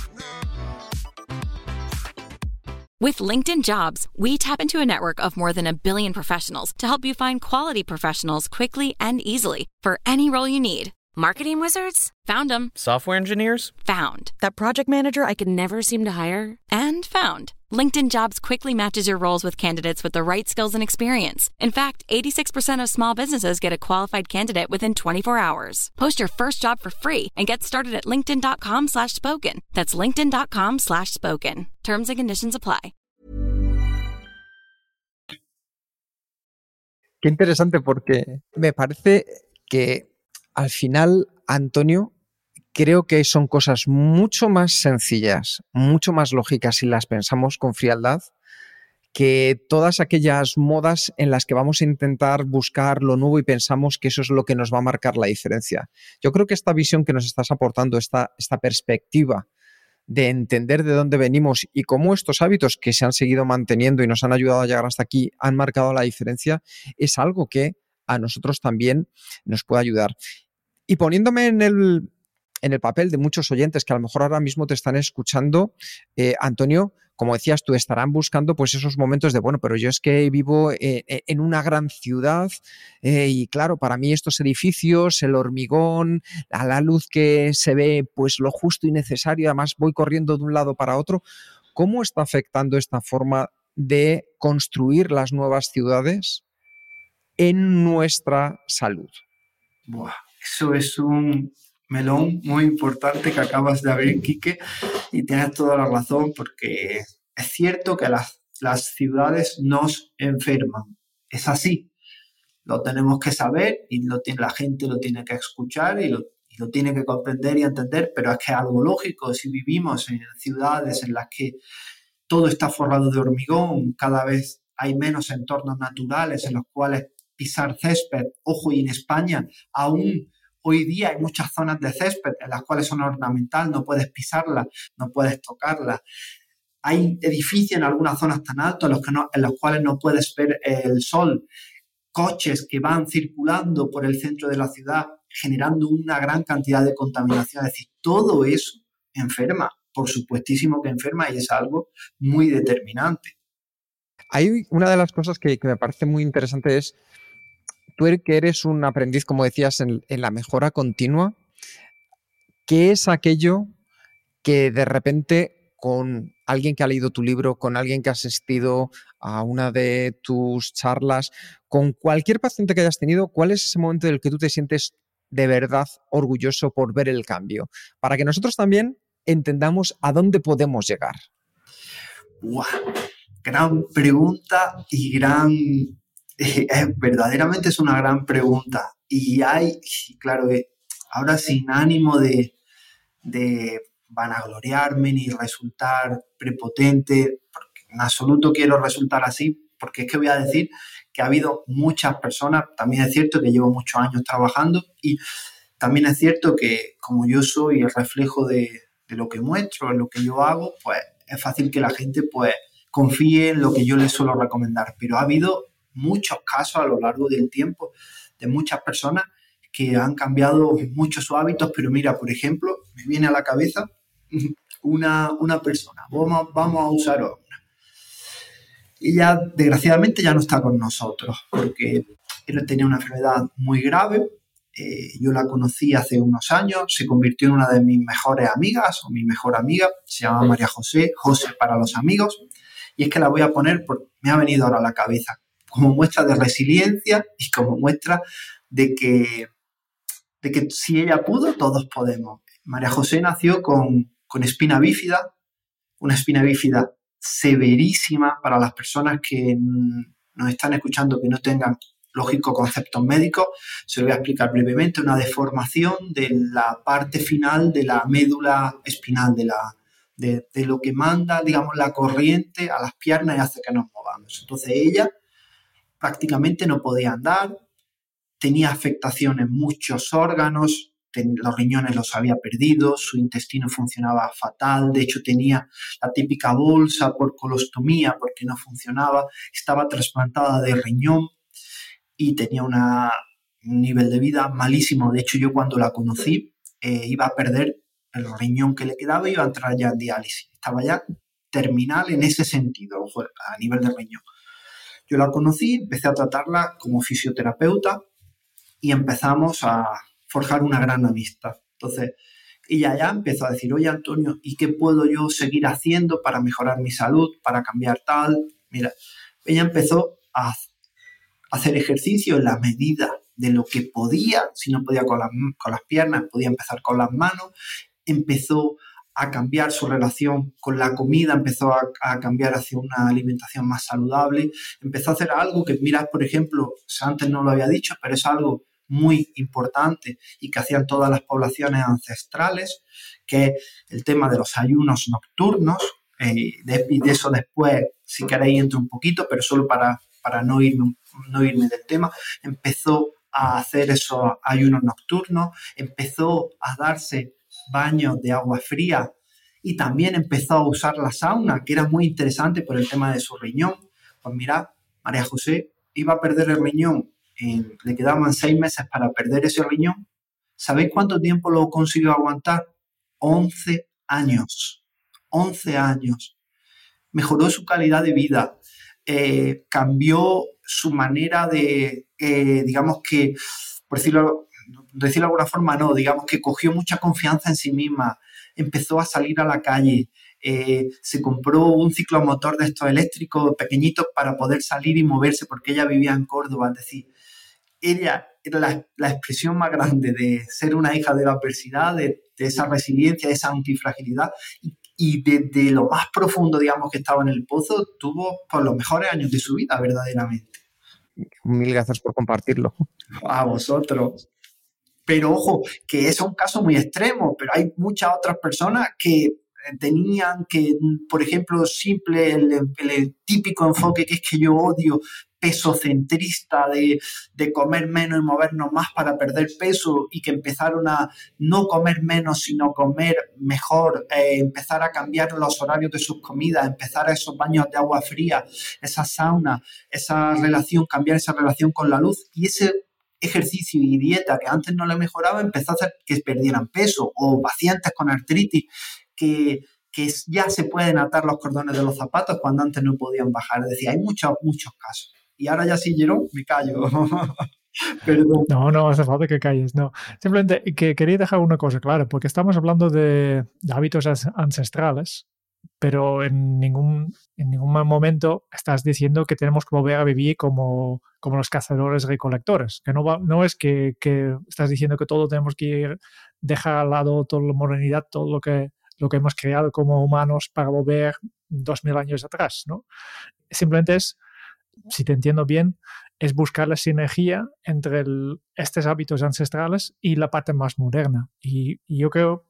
With LinkedIn Jobs, we tap into a network of more than a billion professionals to help you find quality professionals quickly and easily for any role you need. Marketing wizards? Found them. Software engineers? Found. That project manager I could never seem to hire? And found. LinkedIn Jobs quickly matches your roles with candidates with the right skills and experience. In fact, eighty-six percent of small businesses get a qualified candidate within twenty-four hours. Post your first job for free and get started at linkedin.com slash spoken. That's linkedin.com slash spoken. Terms and conditions apply. Qué interesante, porque me parece que al final, Antonio, creo que son cosas mucho más sencillas, mucho más lógicas si las pensamos con frialdad, que todas aquellas modas en las que vamos a intentar buscar lo nuevo y pensamos que eso es lo que nos va a marcar la diferencia. Yo creo que esta visión que nos estás aportando, esta, esta perspectiva de entender de dónde venimos y cómo estos hábitos que se han seguido manteniendo y nos han ayudado a llegar hasta aquí han marcado la diferencia, es algo que a nosotros también nos puede ayudar. Y poniéndome en el, en el papel de muchos oyentes que a lo mejor ahora mismo te están escuchando, eh, Antonio, como decías tú, estarán buscando pues esos momentos de, bueno, pero yo es que vivo eh, en una gran ciudad eh, y claro, para mí estos edificios, el hormigón, a la luz que se ve pues lo justo y necesario, además voy corriendo de un lado para otro. ¿Cómo está afectando esta forma de construir las nuevas ciudades en nuestra salud? Buah, eso es un melón muy importante que acabas de abrir, Quique, y tienes toda la razón, porque es cierto que las, las ciudades nos enferman. Es así. Lo tenemos que saber y lo, la gente lo tiene que escuchar y lo, y lo tiene que comprender y entender, pero es que es algo lógico. Si vivimos en ciudades en las que todo está forrado de hormigón, cada vez hay menos entornos naturales en los cuales pisar césped, ojo, y en España aún Hoy día hay muchas zonas de césped en las cuales son ornamentales, no puedes pisarlas, no puedes tocarlas. Hay edificios en algunas zonas tan altos en los, que no, en los cuales no puedes ver el sol. Coches que van circulando por el centro de la ciudad generando una gran cantidad de contaminación. Es decir, todo eso enferma, por supuestísimo que enferma, y es algo muy determinante. Hay una de las cosas que, que me parece muy interesante es, tú que eres un aprendiz, como decías, en, en la mejora continua, ¿qué es aquello que de repente con alguien que ha leído tu libro, con alguien que ha asistido a una de tus charlas, con cualquier paciente que hayas tenido, cuál es ese momento en el que tú te sientes de verdad orgulloso por ver el cambio? Para que nosotros también entendamos a dónde podemos llegar. ¡Wow! Gran pregunta y gran... Eh, verdaderamente es una gran pregunta. Y hay, claro, eh, ahora sin ánimo de, de vanagloriarme ni resultar prepotente, porque en absoluto quiero resultar así, porque es que voy a decir que ha habido muchas personas, también es cierto que llevo muchos años trabajando y también es cierto que como yo soy el reflejo de, de lo que muestro, en lo que yo hago, pues es fácil que la gente pues confíe en lo que yo les suelo recomendar, pero ha habido muchos casos a lo largo del tiempo de muchas personas que han cambiado mucho sus hábitos, pero mira, por ejemplo, me viene a la cabeza una, una persona, vamos, vamos a usar una. Ella, desgraciadamente, ya no está con nosotros porque él tenía una enfermedad muy grave. Eh, yo la conocí hace unos años, se convirtió en una de mis mejores amigas o mi mejor amiga, se llama María José, José para los amigos, y es que la voy a poner porque me ha venido ahora a la cabeza como muestra de resiliencia y como muestra de que, de que si ella pudo, todos podemos. María José nació con, con espina bífida, una espina bífida severísima para las personas que nos están escuchando que no tengan, lógico, conceptos médicos. Se lo voy a explicar brevemente. Una deformación de la parte final de la médula espinal, de, la, de, de lo que manda, digamos, la corriente a las piernas y hace que nos movamos. Entonces ella prácticamente no podía andar, tenía afectación en muchos órganos, ten, los riñones los había perdido, su intestino funcionaba fatal, de hecho tenía la típica bolsa por colostomía porque no funcionaba, estaba trasplantada de riñón y tenía una, un nivel de vida malísimo. De hecho, yo cuando la conocí eh, iba a perder el riñón que le quedaba y iba a entrar ya en diálisis. Estaba ya terminal en ese sentido, a nivel de riñón. Yo la conocí, empecé a tratarla como fisioterapeuta y empezamos a forjar una gran amistad. Entonces, ella ya empezó a decir, oye, Antonio, ¿y qué puedo yo seguir haciendo para mejorar mi salud, para cambiar tal? Mira, ella empezó a hacer ejercicio en la medida de lo que podía. Si no podía con las, con las piernas, podía empezar con las manos. Empezó a cambiar su relación con la comida, empezó a, a cambiar hacia una alimentación más saludable, empezó a hacer algo que, mira, por ejemplo, antes no lo había dicho, pero es algo muy importante y que hacían todas las poblaciones ancestrales, que es el tema de los ayunos nocturnos, eh, de, y de eso después, si queréis, entro un poquito, pero solo para, para no, irme, no irme del tema. Empezó a hacer esos ayunos nocturnos, empezó a darse baños de agua fría y también empezó a usar la sauna, que era muy interesante por el tema de su riñón. Pues mirad, María José iba a perder el riñón, en, le quedaban seis meses para perder ese riñón. ¿Sabéis cuánto tiempo lo consiguió aguantar? once años. once años. Mejoró su calidad de vida, eh, cambió su manera de, eh, digamos que, por decirlo decirlo de alguna forma, no, digamos que cogió mucha confianza en sí misma, empezó a salir a la calle, eh, se compró un ciclomotor de estos eléctricos pequeñitos para poder salir y moverse porque ella vivía en Córdoba. Es decir, ella era la, la expresión más grande de ser una hija de la adversidad, de, de esa resiliencia, de esa antifragilidad y, y desde lo más profundo, digamos, que estaba en el pozo, tuvo por los mejores años de su vida, verdaderamente. Mil gracias por compartirlo. A vosotros. Pero ojo, que es un caso muy extremo, pero hay muchas otras personas que tenían que, por ejemplo, simple, el, el típico enfoque que es que yo odio pesocentrista de, de comer menos y movernos más para perder peso y que empezaron a no comer menos sino comer mejor, eh, empezar a cambiar los horarios de sus comidas, empezar a esos baños de agua fría, esa sauna, esa relación, cambiar esa relación con la luz y ese ejercicio y dieta que antes no le mejoraba empezó a hacer que perdieran peso, o pacientes con artritis que, que ya se pueden atar los cordones de los zapatos cuando antes no podían bajar. Es decir, hay muchos, muchos casos. Y ahora ya sí, Jerón, me callo. Perdón. No, no hace falta que calles, no. Simplemente que quería dejar una cosa clara, porque estamos hablando de, de hábitos ancestrales, pero en ningún, en ningún momento estás diciendo que tenemos que volver a vivir como, como los cazadores recolectores. Que no, va, no es que, que estás diciendo que todo tenemos que ir, dejar al lado toda la modernidad, todo lo que, lo que hemos creado como humanos para volver dos mil años atrás, ¿no? Simplemente es, si te entiendo bien, es buscar la sinergia entre el, estos hábitos ancestrales y la parte más moderna. Y, y yo creo,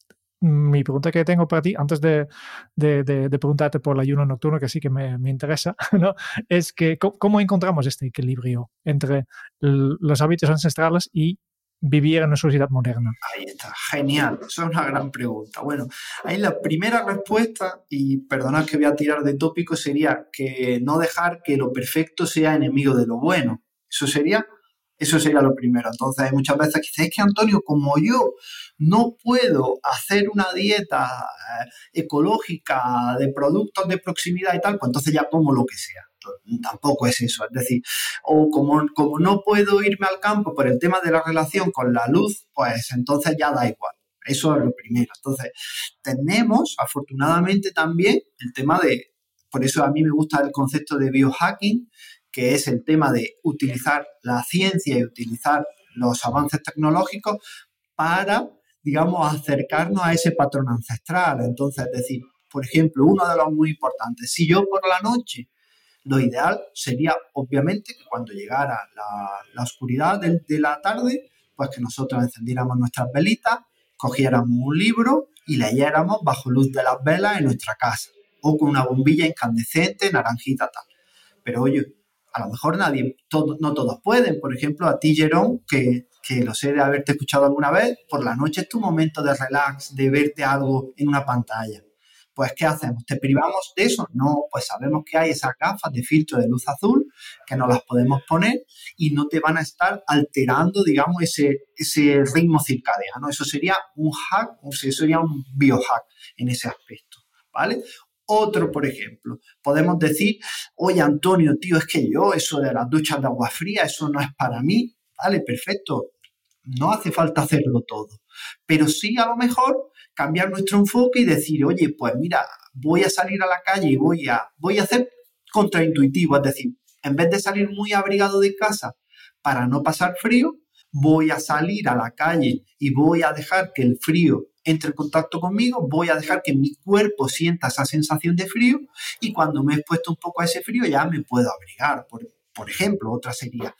mi pregunta que tengo para ti, antes de, de, de, de preguntarte por el ayuno nocturno, que sí que me, me interesa, ¿no? Es que ¿cómo, cómo encontramos este equilibrio entre el, los hábitos ancestrales y vivir en una sociedad moderna? Ahí está, genial, eso es una gran pregunta. Bueno, ahí la primera respuesta, y perdonad que voy a tirar de tópico, sería que no dejar que lo perfecto sea enemigo de lo bueno. Eso sería, eso sería lo primero. Entonces hay muchas veces que dicen, es que Antonio, como yo no puedo hacer una dieta eh, ecológica de productos de proximidad y tal, pues entonces ya como lo que sea. Tampoco es eso, es decir, o como, como no puedo irme al campo por el tema de la relación con la luz, pues entonces ya da igual. Eso es lo primero. Entonces, tenemos afortunadamente también el tema de, por eso a mí me gusta el concepto de biohacking, que es el tema de utilizar la ciencia y utilizar los avances tecnológicos para, digamos, acercarnos a ese patrón ancestral. Entonces, es decir, por ejemplo, uno de los muy importantes, si yo por la noche, lo ideal sería, obviamente, que cuando llegara la, la oscuridad de, de la tarde, pues que nosotros encendiéramos nuestras velitas, cogiéramos un libro y leyéramos bajo luz de las velas en nuestra casa, o con una bombilla incandescente, naranjita, tal. Pero oye, a lo mejor nadie, todo, no todos pueden. Por ejemplo, a ti, Jerón, que, que lo sé de haberte escuchado alguna vez, por la noche es tu momento de relax, de verte algo en una pantalla. Pues, ¿qué hacemos? ¿Te privamos de eso? No, pues sabemos que hay esas gafas de filtro de luz azul que nos las podemos poner y no te van a estar alterando, digamos, ese, ese ritmo circadiano. Eso sería un hack, o sea, sería un biohack en ese aspecto, ¿vale? Otro, por ejemplo, podemos decir, oye, Antonio, tío, es que yo, eso de las duchas de agua fría, eso no es para mí. Vale, perfecto. No hace falta hacerlo todo. Pero sí, a lo mejor, cambiar nuestro enfoque y decir, oye, pues mira, voy a salir a la calle y voy a, voy a hacer contraintuitivo. Es decir, en vez de salir muy abrigado de casa para no pasar frío, voy a salir a la calle y voy a dejar que el frío entre en contacto conmigo, voy a dejar que mi cuerpo sienta esa sensación de frío y cuando me he expuesto un poco a ese frío ya me puedo abrigar. Por, por ejemplo, otra sería,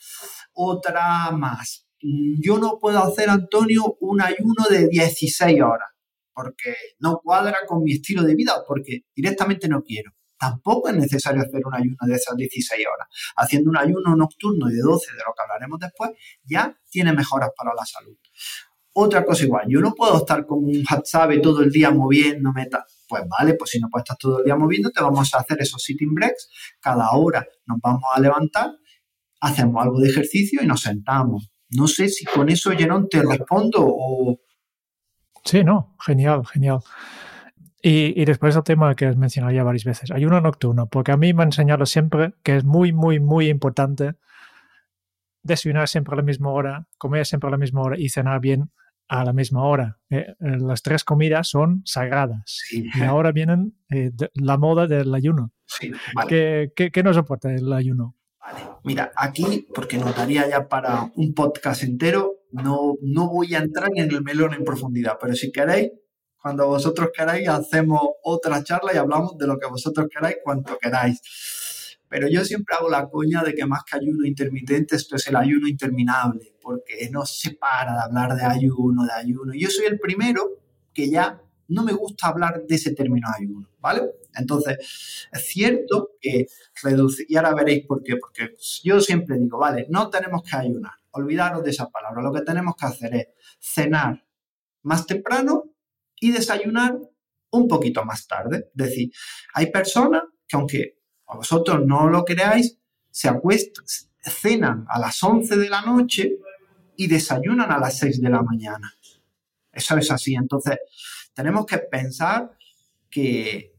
otra más. Yo no puedo hacer, Antonio, un ayuno de dieciséis horas porque no cuadra con mi estilo de vida, porque directamente no quiero. Tampoco es necesario hacer un ayuno de esas dieciséis horas. Haciendo un ayuno nocturno de doce, de lo que hablaremos después, ya tiene mejoras para la salud. Otra cosa igual, yo no puedo estar como un hatsabe todo el día moviéndome. Pues vale, pues si no puedes estar todo el día moviéndote, vamos a hacer esos sitting breaks. Cada hora nos vamos a levantar, hacemos algo de ejercicio y nos sentamos. No sé si con eso, Jerón, te respondo o... Sí, no, genial, genial. Y, y después el tema que has mencionado ya varias veces, ayuno nocturno, porque a mí me han enseñado siempre que es muy, muy, muy importante desayunar siempre a la misma hora, comer siempre a la misma hora y cenar bien a la misma hora. Eh, eh, las tres comidas son sagradas. Sí. Y ahora vienen eh, de, la moda del ayuno. Sí, vale. ¿Qué, qué, qué nos aporta el ayuno? Vale, mira, aquí, porque nos daría ya para un podcast entero, no, no voy a entrar en el melón en profundidad, pero si queréis, cuando vosotros queráis, hacemos otra charla y hablamos de lo que vosotros queráis, cuanto queráis. Pero yo siempre hago la coña de que más que ayuno intermitente, esto es el ayuno interminable, porque no se para de hablar de ayuno, de ayuno. Yo soy el primero que ya no me gusta hablar de ese término ayuno, ¿vale? Entonces, es cierto que reducir, y ahora veréis por qué, porque yo siempre digo, vale, no tenemos que ayunar, olvidaros de esa palabra, lo que tenemos que hacer es cenar más temprano y desayunar un poquito más tarde. Es decir, hay personas que, aunque a vosotros no lo creáis, se acuestan, cenan a las once de la noche y desayunan a las seis de la mañana. Eso es así. Entonces, tenemos que pensar que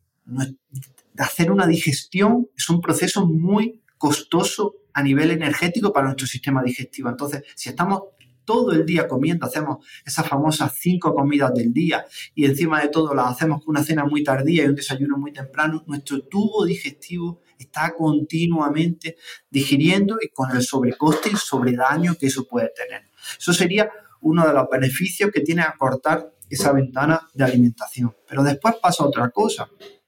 hacer una digestión es un proceso muy costoso a nivel energético para nuestro sistema digestivo. Entonces, si estamos todo el día comiendo, hacemos esas famosas cinco comidas del día y encima de todo las hacemos con una cena muy tardía y un desayuno muy temprano, nuestro tubo digestivo está continuamente digiriendo y con el sobrecoste y sobredaño que eso puede tener. Eso sería uno de los beneficios que tiene acortar esa ventana de alimentación. Pero después pasa otra cosa.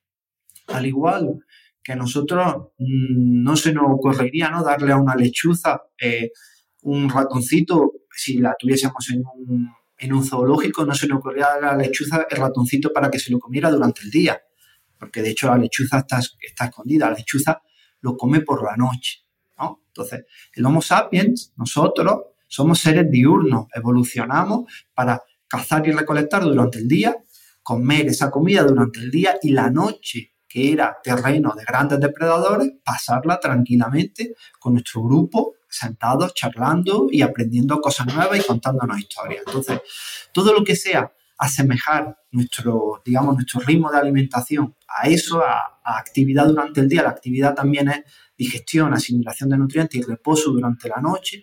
Al igual que a nosotros mmm, no se nos ocurriría, ¿no?, darle a una lechuza eh, un ratoncito, si la tuviésemos en un, en un zoológico, no se nos ocurriría darle a la lechuza el ratoncito para que se lo comiera durante el día, porque de hecho la lechuza está, está escondida, la lechuza lo come por la noche, ¿no? Entonces, el Homo sapiens, nosotros, somos seres diurnos, evolucionamos para cazar y recolectar durante el día, comer esa comida durante el día y la noche, que era terreno de grandes depredadores, pasarla tranquilamente con nuestro grupo, sentados, charlando y aprendiendo cosas nuevas y contándonos historias. Entonces, todo lo que sea asemejar nuestro, digamos, nuestro ritmo de alimentación a eso, a, a actividad durante el día, la actividad también es digestión, asimilación de nutrientes y reposo durante la noche,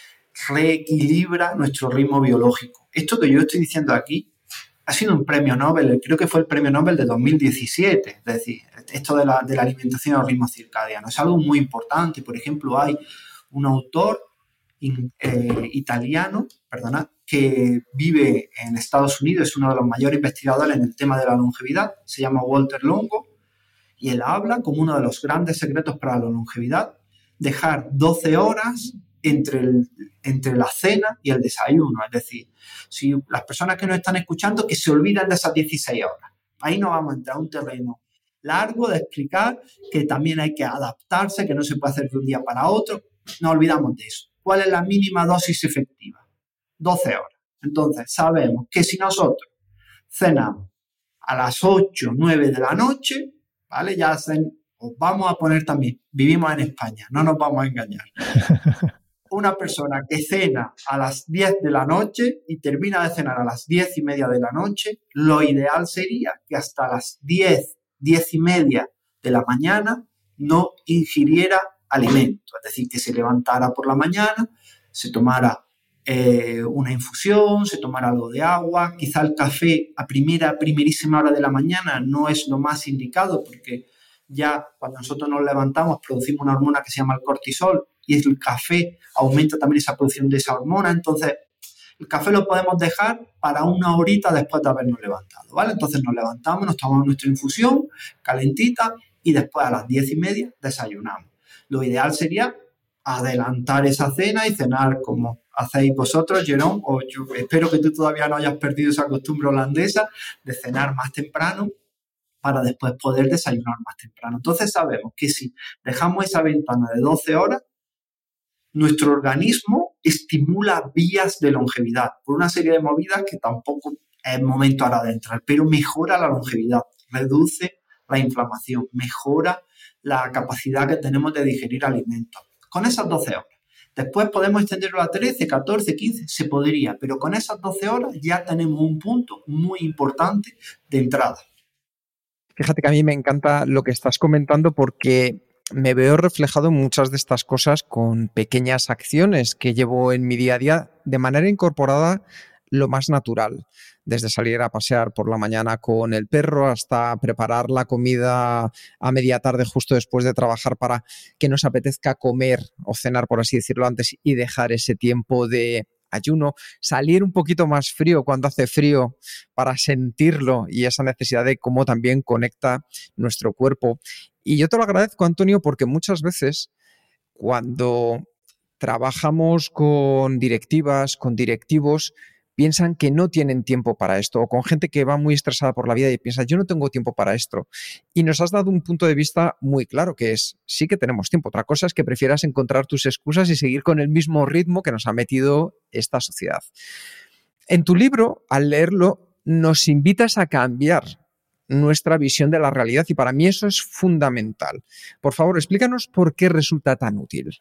reequilibra nuestro ritmo biológico. Esto que yo estoy diciendo aquí ha sido un premio Nobel, creo que fue el premio Nobel de dos mil diecisiete, es decir, esto de la, de la alimentación al ritmo circadiano. Es algo muy importante. Por ejemplo, hay un autor in, eh, italiano, perdona, que vive en Estados Unidos, es uno de los mayores investigadores en el tema de la longevidad, se llama Walter Longo, y él habla como uno de los grandes secretos para la longevidad, dejar doce horas entre, el, entre la cena y el desayuno. Es decir, si las personas que nos están escuchando, que se olvidan de esas dieciséis horas. Ahí nos vamos a entrar a un terreno largo de explicar que también hay que adaptarse, que no se puede hacer de un día para otro. No olvidamos de eso. ¿Cuál es la mínima dosis efectiva? doce horas. Entonces, sabemos que si nosotros cenamos a las ocho, nueve de la noche, ¿vale? Ya se, os vamos a poner también, vivimos en España, no nos vamos a engañar. Una persona que cena a las diez de la noche y termina de cenar a las diez y media de la noche, lo ideal sería que hasta las diez, diez y media de la mañana no ingiriera alimento. Es decir, que se levantara por la mañana, se tomara eh, una infusión, se tomara algo de agua. Quizá el café a primera, primerísima hora de la mañana no es lo más indicado, porque ya cuando nosotros nos levantamos producimos una hormona que se llama el cortisol y el café aumenta también esa producción de esa hormona. Entonces, el café lo podemos dejar para una horita después de habernos levantado, ¿vale? Entonces nos levantamos, nos tomamos nuestra infusión calentita y después a las diez y media desayunamos. Lo ideal sería adelantar esa cena y cenar como hacéis vosotros, Jerome, o yo espero que tú todavía no hayas perdido esa costumbre holandesa de cenar más temprano para después poder desayunar más temprano. Entonces sabemos que si dejamos esa ventana de doce horas, nuestro organismo estimula vías de longevidad por una serie de movidas que tampoco es momento ahora de entrar, pero mejora la longevidad, reduce la inflamación, mejora la capacidad que tenemos de digerir alimentos. Con esas doce horas. Después podemos extenderlo a trece, catorce, quince, se podría, pero con esas doce horas ya tenemos un punto muy importante de entrada. Fíjate que a mí me encanta lo que estás comentando porque me veo reflejado en muchas de estas cosas con pequeñas acciones que llevo en mi día a día de manera incorporada, lo más natural, desde salir a pasear por la mañana con el perro hasta preparar la comida a media tarde justo después de trabajar para que nos apetezca comer o cenar, por así decirlo, antes y dejar ese tiempo de ayuno, salir un poquito más frío cuando hace frío para sentirlo y esa necesidad de cómo también conecta nuestro cuerpo. Y yo te lo agradezco, Antonio, porque muchas veces cuando trabajamos con directivas, con directivos, piensan que no tienen tiempo para esto, o con gente que va muy estresada por la vida y piensa, yo no tengo tiempo para esto. Y nos has dado un punto de vista muy claro, que es, sí que tenemos tiempo. Otra cosa es que prefieras encontrar tus excusas y seguir con el mismo ritmo que nos ha metido esta sociedad. En tu libro, al leerlo, nos invitas a cambiar nuestra visión de la realidad y para mí eso es fundamental. Por favor, explícanos por qué resulta tan útil.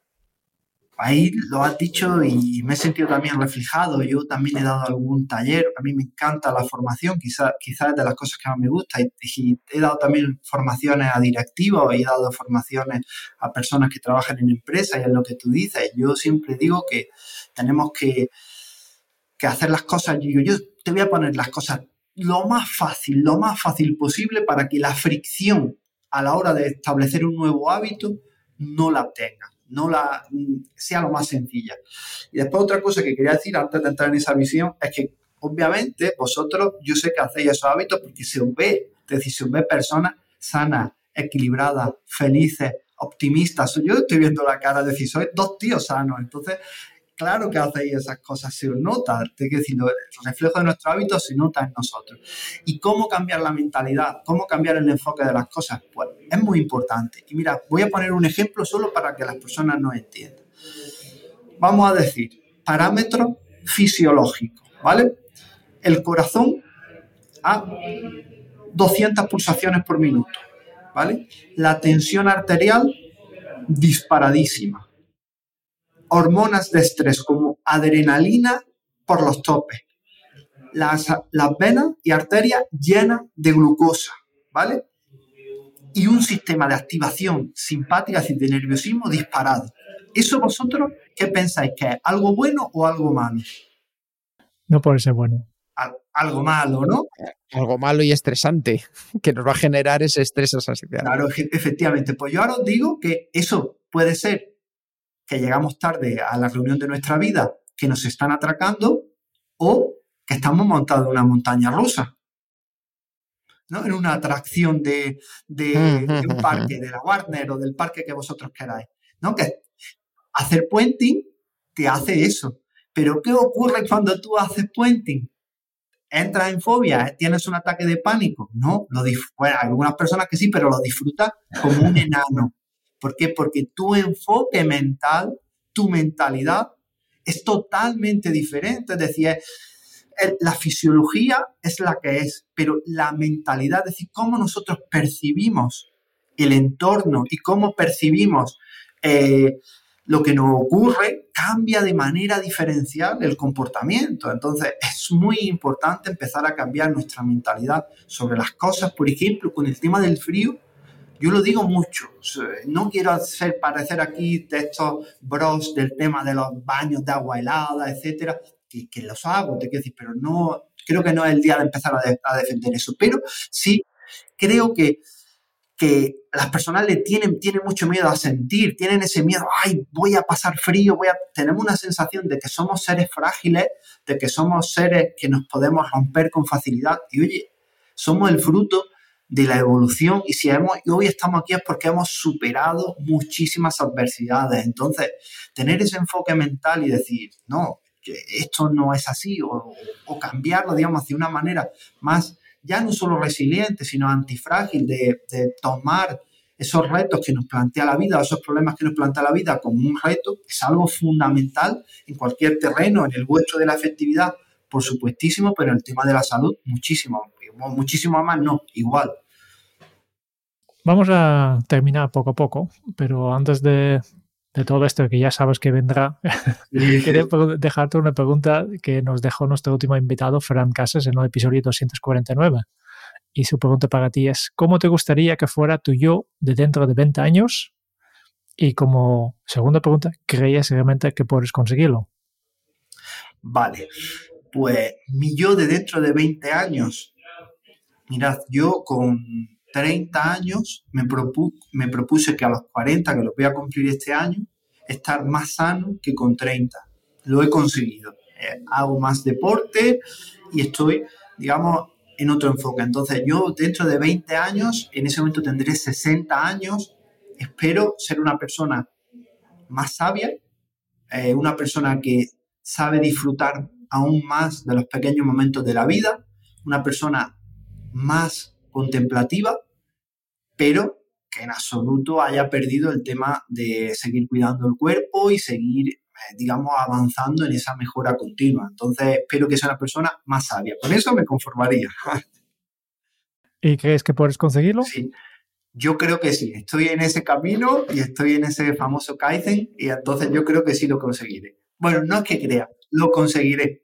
Ahí lo has dicho y me he sentido también reflejado. Yo también he dado algún taller. A mí me encanta la formación, quizás quizás es de las cosas que más me gusta. Y, y he dado también formaciones a directivos y he dado formaciones a personas que trabajan en empresas y es lo que tú dices. Yo siempre digo que tenemos que, que hacer las cosas. Yo, yo te voy a poner las cosas lo más fácil, lo más fácil posible para que la fricción a la hora de establecer un nuevo hábito no la tenga. No la sea lo más sencilla. Y después otra cosa que quería decir antes de entrar en esa visión es que obviamente vosotros, yo sé que hacéis esos hábitos porque se os ve, es decir, se os ve personas sanas, equilibradas, felices, optimistas. Yo estoy viendo la cara de decir, sois dos tíos sanos, entonces claro que hacéis esas cosas, se os nota, es decir, el reflejo de nuestros hábitos se nota en nosotros. ¿Y cómo cambiar la mentalidad? ¿Cómo cambiar el enfoque de las cosas? Pues es muy importante. Y mira, voy a poner un ejemplo solo para que las personas nos entiendan. Vamos a decir, parámetros fisiológicos, ¿vale? El corazón a doscientas pulsaciones por minuto, ¿vale? La tensión arterial disparadísima. Hormonas de estrés como adrenalina por los topes. Las, las venas y arterias llenas de glucosa, ¿vale? Y un sistema de activación simpática, es decir, de nerviosismo disparado. ¿Eso vosotros qué pensáis? ¿Que es algo bueno o algo malo? No puede ser bueno. Al, algo malo, ¿no? Algo malo y estresante, que nos va a generar ese estrés, esa ansiedad. Claro, efectivamente. Pues yo ahora os digo que eso puede ser que llegamos tarde a la reunión de nuestra vida, que nos están atracando, o que estamos montados en una montaña rusa, ¿no? En una atracción de, de, de un parque, de la Warner o del parque que vosotros queráis, ¿no? Que hacer puenting te hace eso. Pero ¿qué ocurre cuando tú haces puenting? ¿Entras en fobia? ¿Tienes un ataque de pánico? No, lo dif- bueno, hay algunas personas que sí, pero lo disfrutas como un enano. ¿Por qué? Porque tu enfoque mental, tu mentalidad es totalmente diferente. Es decir, es, la fisiología es la que es, pero la mentalidad, es decir, cómo nosotros percibimos el entorno y cómo percibimos eh, lo que nos ocurre, cambia de manera diferencial el comportamiento. Entonces, es muy importante empezar a cambiar nuestra mentalidad sobre las cosas. Por ejemplo, con el tema del frío, yo lo digo mucho, no quiero hacer parecer aquí de estos bros del tema de los baños de agua helada, etcétera, que, que los hago, te quiero decir, pero no, creo que no es el día de empezar a, de, a defender eso, pero sí creo que, que las personas le tienen, tienen mucho miedo a sentir, tienen ese miedo, ay, voy a pasar frío, voy a, tenemos una sensación de que somos seres frágiles, de que somos seres que nos podemos romper con facilidad, y oye, somos el fruto de la evolución y si hemos, y hoy estamos aquí es porque hemos superado muchísimas adversidades. Entonces, tener ese enfoque mental y decir, no, que esto no es así, o, o cambiarlo, digamos, hacia una manera más, ya no solo resiliente, sino antifrágil, de, de tomar esos retos que nos plantea la vida, esos problemas que nos plantea la vida como un reto, es algo fundamental en cualquier terreno, en el vuestro de la efectividad, por supuestísimo, pero en el tema de la salud, muchísimo. Muchísimo más, no, igual. Vamos a terminar poco a poco, pero antes de, de todo esto, que ya sabes que vendrá, sí. Quería dejarte una pregunta que nos dejó nuestro último invitado, Fran Casas, en el episodio doscientos cuarenta y nueve. Y su pregunta para ti es, ¿cómo te gustaría que fuera tu yo de dentro de veinte años? Y como segunda pregunta, ¿creías realmente que puedes conseguirlo? Vale, pues mi yo de dentro de veinte años... Mirad, yo con treinta años me, propu- me propuse que a los cuarenta, que lo voy a cumplir este año, estar más sano que con treinta. Lo he conseguido. Eh, hago más deporte y estoy, digamos, en otro enfoque. Entonces, yo dentro de veinte años, en ese momento tendré sesenta años, espero ser una persona más sabia, eh, una persona que sabe disfrutar aún más de los pequeños momentos de la vida, una persona más contemplativa, pero que en absoluto haya perdido el tema de seguir cuidando el cuerpo y seguir, eh, digamos, avanzando en esa mejora continua. Entonces, espero que sea una persona más sabia. Con eso me conformaría. ¿Y crees que puedes conseguirlo? Sí, yo creo que sí. Estoy en ese camino y estoy en ese famoso Kaizen y entonces yo creo que sí lo conseguiré. Bueno, no es que crea, lo conseguiré.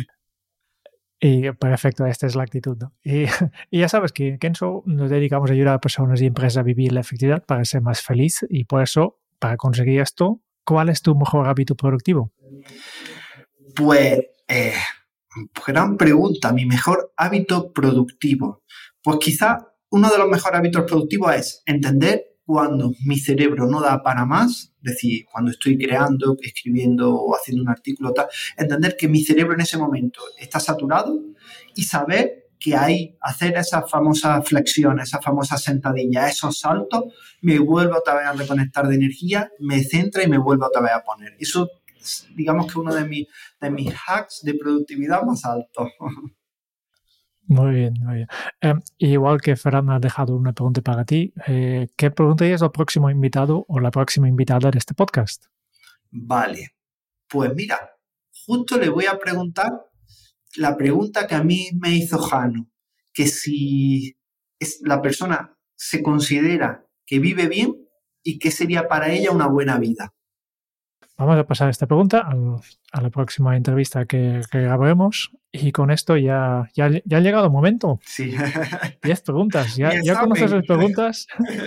Y perfecto, esta es la actitud, ¿no? Y, y ya sabes que en Kenso nos dedicamos a ayudar a personas y empresas a vivir la efectividad para ser más feliz y por eso, para conseguir esto, ¿cuál es tu mejor hábito productivo? Pues, eh, gran pregunta. Mi mejor hábito productivo. Pues quizá uno de los mejores hábitos productivos es entender cuando mi cerebro no da para más, es decir, cuando estoy creando, escribiendo o haciendo un artículo, tal, entender que mi cerebro en ese momento está saturado y saber que ahí hacer esas famosas flexiones, esas famosas sentadillas, esos saltos, me vuelve otra vez a reconectar de energía, me centra y me vuelve otra vez a poner. Eso, digamos que es uno de, mi, de mis hacks de productividad más altos. Muy bien, muy bien. Eh, igual que Ferran me ha dejado una pregunta para ti, eh, ¿qué preguntarías al próximo invitado o la próxima invitada de este podcast? Vale, pues mira, justo le voy a preguntar la pregunta que a mí me hizo Jano, que si es, la persona se considera que vive bien y qué sería para ella una buena vida. Vamos a pasar esta pregunta al, a la próxima entrevista que, que grabaremos y con esto ya, ya, ya ha llegado el momento. Sí. Diez preguntas. ¿Ya, ya conoces las preguntas?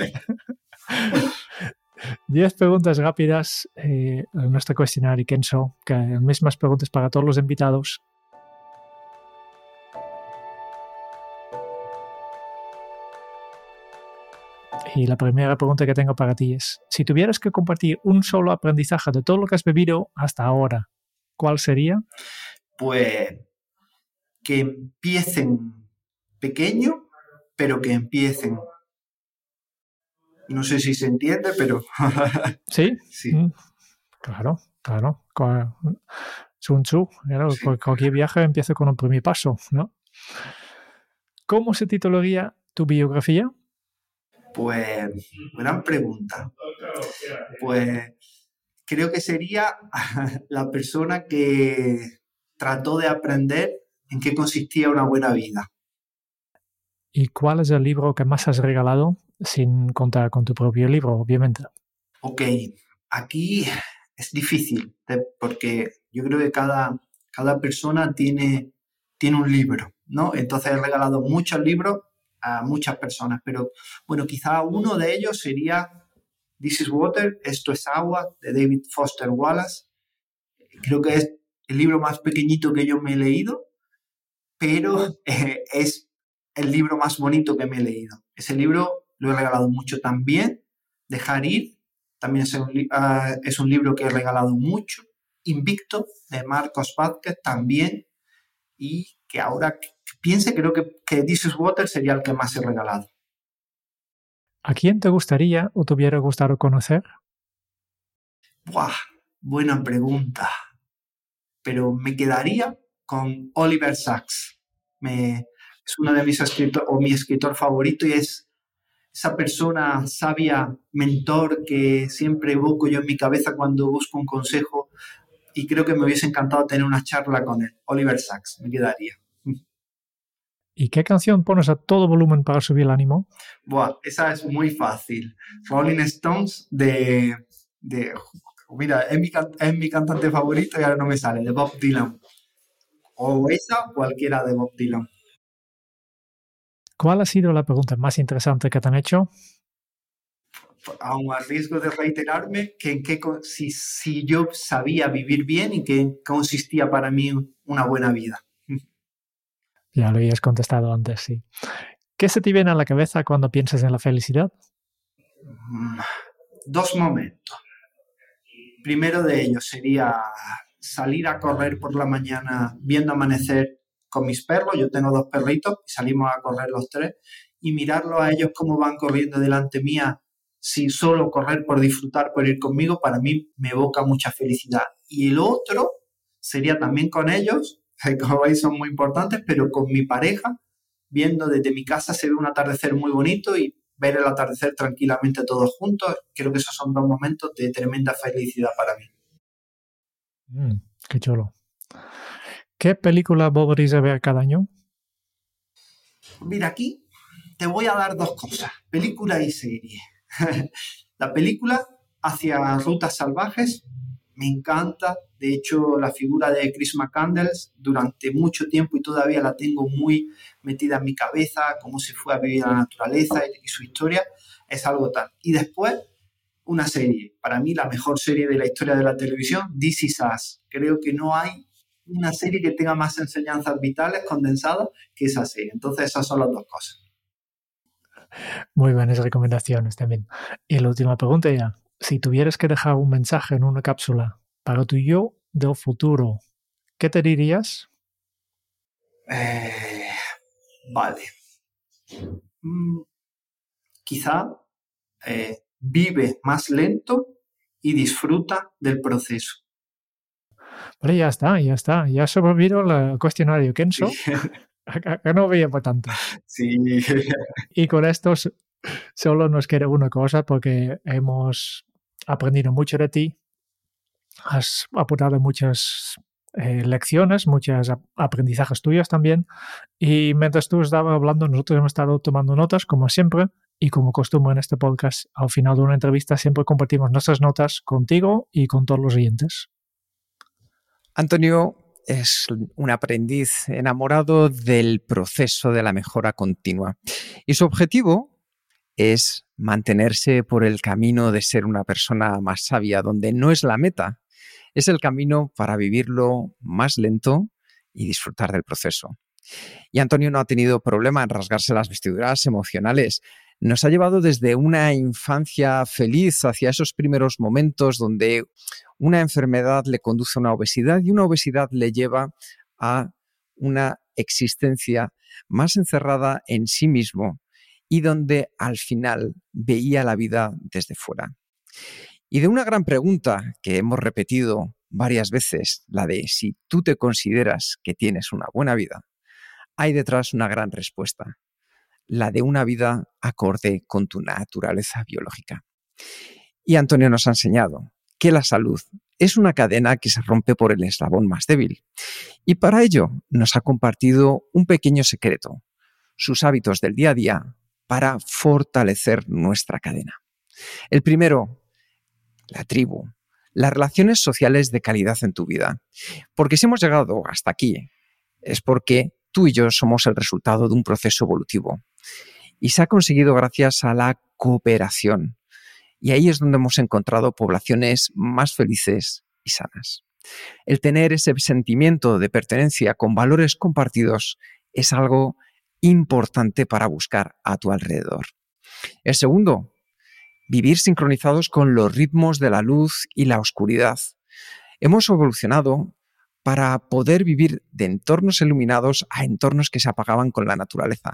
Diez preguntas rápidas eh, en nuestro cuestionario Kenso, que las mismas preguntas para todos los invitados. Y la primera pregunta que tengo para ti es, si tuvieras que compartir un solo aprendizaje de todo lo que has vivido hasta ahora, ¿cuál sería? Pues que empiecen pequeño, pero que empiecen. No sé si se entiende, pero... ¿Sí? Sí. Mm, claro, claro. Sun Tzu, claro, sí. Cualquier viaje empieza con un primer paso, ¿no? ¿Cómo se titularía tu biografía? Pues, gran pregunta. Pues creo que sería la persona que trató de aprender en qué consistía una buena vida. ¿Y cuál es el libro que más has regalado sin contar con tu propio libro, obviamente? Ok, aquí es difícil porque yo creo que cada, cada persona tiene, tiene un libro, ¿no? Entonces he regalado muchos libros a muchas personas, pero bueno, quizá uno de ellos sería This is Water, Esto es Agua, de David Foster Wallace. Creo que es el libro más pequeñito que yo me he leído, pero eh, es el libro más bonito que me he leído. Ese libro lo he regalado mucho también. Dejar ir, también es un, uh, es un libro que he regalado mucho. Invicto, de Marcos Vázquez, también. Y que ahora que piense, creo que, que This is Water sería el que más he regalado. ¿A quién te gustaría o te hubiera gustado conocer? Buah, buena pregunta. Pero me quedaría con Oliver Sacks. Me, es uno de mis escritores, o mi escritor favorito, y es esa persona sabia, mentor, que siempre evoco yo en mi cabeza cuando busco un consejo, y creo que me hubiese encantado tener una charla con él. Oliver Sacks, me quedaría. ¿Y qué canción pones a todo volumen para subir el ánimo? Buah, esa es muy fácil. Rolling Stones de... de mira, es mi, es mi cantante favorito y ahora no me sale, de Bob Dylan. O esa, cualquiera de Bob Dylan. ¿Cuál ha sido la pregunta más interesante que te han hecho? Aún a riesgo de reiterarme, que en qué, si, si yo sabía vivir bien y qué consistía para mí una buena vida. Ya lo habías contestado antes, sí. ¿Qué se te viene a la cabeza cuando piensas en la felicidad? Dos momentos. Primero de ellos sería salir a correr por la mañana viendo amanecer con mis perros. Yo tengo dos perritos y salimos a correr los tres y mirarlos a ellos cómo van corriendo delante mía sin solo correr por disfrutar, por ir conmigo, para mí me evoca mucha felicidad. Y el otro sería también con ellos como veis son muy importantes, pero con mi pareja, viendo desde mi casa se ve un atardecer muy bonito y ver el atardecer tranquilamente todos juntos, creo que esos son dos momentos de tremenda felicidad para mí. Mm, qué chulo. ¿Qué película volveréis a ver cada año? Mira, aquí te voy a dar dos cosas, película y serie. La película, Hacia Rutas Salvajes, me encanta. De hecho, la figura de Chris McCandless durante mucho tiempo y todavía la tengo muy metida en mi cabeza, cómo se fue a vivir a la naturaleza y su historia, es algo tal. Y después, una serie. Para mí, la mejor serie de la historia de la televisión, This Is Us. Creo que no hay una serie que tenga más enseñanzas vitales condensadas que esa serie. Entonces, esas son las dos cosas. Muy buenas recomendaciones también. Y la última pregunta ya. Si tuvieras que dejar un mensaje en una cápsula para tu yo del futuro, ¿qué te dirías? Eh, vale. Mm, quizá eh, vive más lento y disfruta del proceso. Vale, ya está, ya está. Ya sobrevivido el cuestionario Kenzo. Sí. Acá no veía por tanto. Sí. Y con esto solo nos queda una cosa porque hemos aprendido mucho de ti. Has aportado muchas eh, lecciones, muchos aprendizajes tuyos también. Y mientras tú estabas hablando, nosotros hemos estado tomando notas, como siempre. Y como costumbre en este podcast, al final de una entrevista siempre compartimos nuestras notas contigo y con todos los oyentes. Antonio es un aprendiz enamorado del proceso de la mejora continua. Y su objetivo es mantenerse por el camino de ser una persona más sabia, donde no es la meta, es el camino para vivirlo más lento y disfrutar del proceso. Y Antonio no ha tenido problema en rasgarse las vestiduras emocionales. Nos ha llevado desde una infancia feliz hacia esos primeros momentos donde una enfermedad le conduce a una obesidad y una obesidad le lleva a una existencia más encerrada en sí mismo y donde al final veía la vida desde fuera. Y de una gran pregunta que hemos repetido varias veces, la de si tú te consideras que tienes una buena vida, hay detrás una gran respuesta, la de una vida acorde con tu naturaleza biológica. Y Antonio nos ha enseñado que la salud es una cadena que se rompe por el eslabón más débil. Y para ello nos ha compartido un pequeño secreto, sus hábitos del día a día para fortalecer nuestra cadena. El primero, la tribu, las relaciones sociales de calidad en tu vida. Porque si hemos llegado hasta aquí, es porque tú y yo somos el resultado de un proceso evolutivo. Y se ha conseguido gracias a la cooperación. Y ahí es donde hemos encontrado poblaciones más felices y sanas. El tener ese sentimiento de pertenencia con valores compartidos es algo importante para buscar a tu alrededor. El segundo, vivir sincronizados con los ritmos de la luz y la oscuridad. Hemos evolucionado para poder vivir de entornos iluminados a entornos que se apagaban con la naturaleza.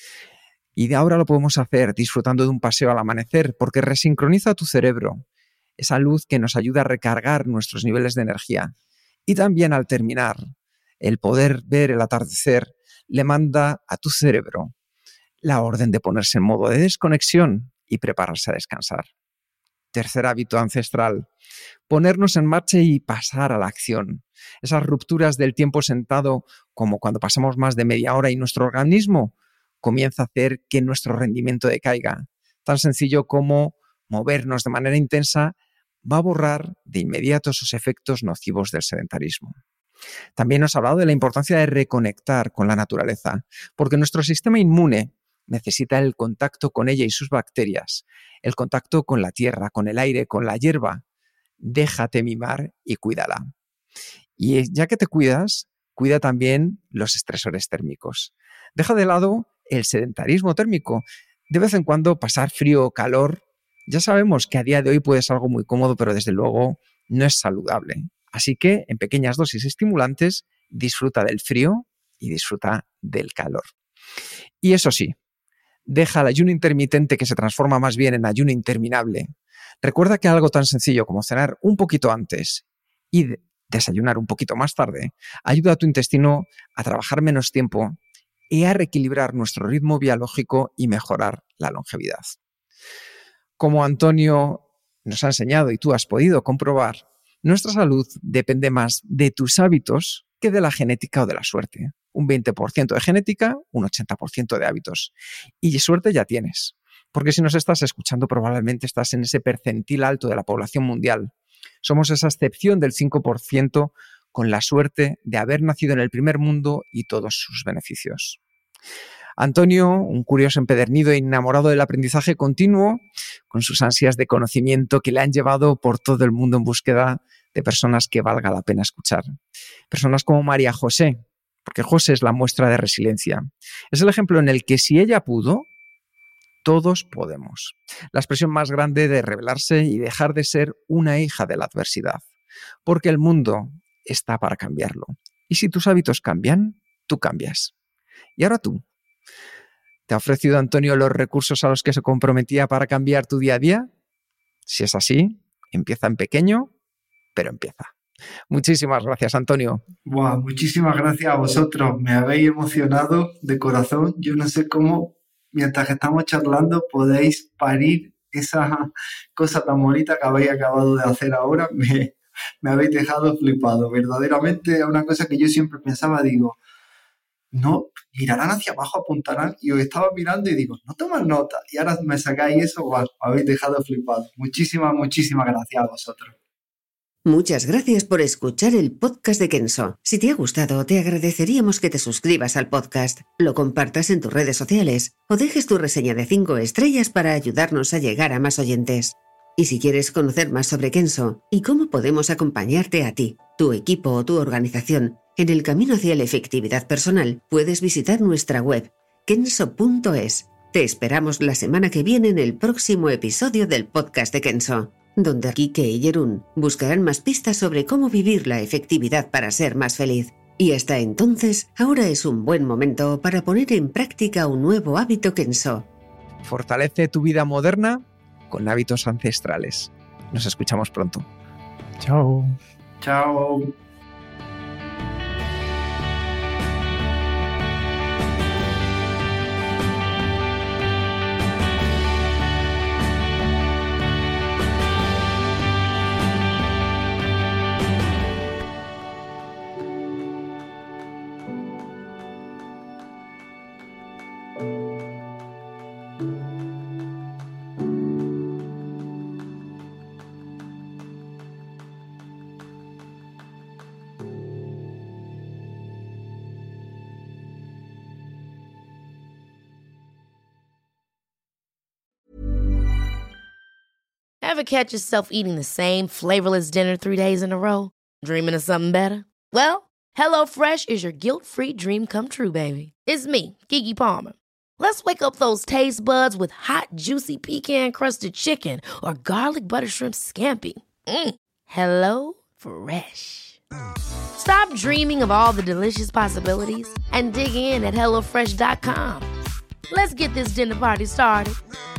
Y de ahora lo podemos hacer disfrutando de un paseo al amanecer porque resincroniza tu cerebro, esa luz que nos ayuda a recargar nuestros niveles de energía. Y también al terminar, el poder ver el atardecer le manda a tu cerebro la orden de ponerse en modo de desconexión y prepararse a descansar. Tercer hábito ancestral, ponernos en marcha y pasar a la acción. Esas rupturas del tiempo sentado, como cuando pasamos más de media hora y nuestro organismo comienza a hacer que nuestro rendimiento decaiga. Tan sencillo como movernos de manera intensa va a borrar de inmediato esos efectos nocivos del sedentarismo. También nos ha hablado de la importancia de reconectar con la naturaleza, porque nuestro sistema inmune necesita el contacto con ella y sus bacterias, el contacto con la tierra, con el aire, con la hierba. Déjate mimar y cuídala. Y ya que te cuidas, cuida también los estresores térmicos. Deja de lado el sedentarismo térmico. De vez en cuando pasar frío o calor, ya sabemos que a día de hoy puede ser algo muy cómodo, pero desde luego no es saludable. Así que en pequeñas dosis estimulantes, disfruta del frío y disfruta del calor. Y eso sí, deja el ayuno intermitente que se transforma más bien en ayuno interminable. Recuerda que algo tan sencillo como cenar un poquito antes y desayunar un poquito más tarde, ayuda a tu intestino a trabajar menos tiempo y a reequilibrar nuestro ritmo biológico y mejorar la longevidad. Como Antonio nos ha enseñado y tú has podido comprobar, nuestra salud depende más de tus hábitos que de la genética o de la suerte. Un veinte por ciento de genética, un ochenta por ciento de hábitos. Y suerte ya tienes, porque si nos estás escuchando probablemente estás en ese percentil alto de la población mundial. Somos esa excepción del cinco por ciento con la suerte de haber nacido en el primer mundo y todos sus beneficios. Antonio, un curioso empedernido e enamorado del aprendizaje continuo, con sus ansias de conocimiento que le han llevado por todo el mundo en búsqueda de personas que valga la pena escuchar. Personas como María José, porque José es la muestra de resiliencia. Es el ejemplo en el que si ella pudo, todos podemos. La expresión más grande de rebelarse y dejar de ser una hija de la adversidad. Porque el mundo está para cambiarlo. Y si tus hábitos cambian, tú cambias. Y ahora tú. ¿Te ha ofrecido Antonio los recursos a los que se comprometía para cambiar tu día a día? Si es así, empieza en pequeño, pero empieza. Muchísimas gracias, Antonio. Wow, muchísimas gracias a vosotros. Me habéis emocionado de corazón. Yo no sé cómo, mientras que estamos charlando, podéis parir esa cosa tan bonita que habéis acabado de hacer ahora. Me, me habéis dejado flipado. Verdaderamente es una cosa que yo siempre pensaba, digo, no, mirarán hacia abajo, apuntarán, y os estaba mirando y digo, no toman nota, y ahora me sacáis eso, wow, me habéis dejado flipado. Muchísimas, muchísimas gracias a vosotros. Muchas gracias por escuchar el podcast de Kenso. Si te ha gustado, te agradeceríamos que te suscribas al podcast, lo compartas en tus redes sociales o dejes tu reseña de cinco estrellas para ayudarnos a llegar a más oyentes. Y si quieres conocer más sobre Kenso y cómo podemos acompañarte a ti, tu equipo o tu organización en el camino hacia la efectividad personal, puedes visitar nuestra web kenso punto es. Te esperamos la semana que viene en el próximo episodio del podcast de Kenso, donde Kike y Jerún buscarán más pistas sobre cómo vivir la efectividad para ser más feliz. Y hasta entonces, ahora es un buen momento para poner en práctica un nuevo hábito Kenso. Fortalece tu vida moderna con hábitos ancestrales. Nos escuchamos pronto. Chao. Chao. Ever catch yourself eating the same flavorless dinner three days in a row? Dreaming of something better? Well, HelloFresh is your guilt-free dream come true, baby. It's me, Keke Palmer. Let's wake up those taste buds with hot, juicy pecan-crusted chicken or garlic butter shrimp scampi. Mm. Hello Fresh. Stop dreaming of all the delicious possibilities and dig in at hello fresh dot com. Let's get this dinner party started.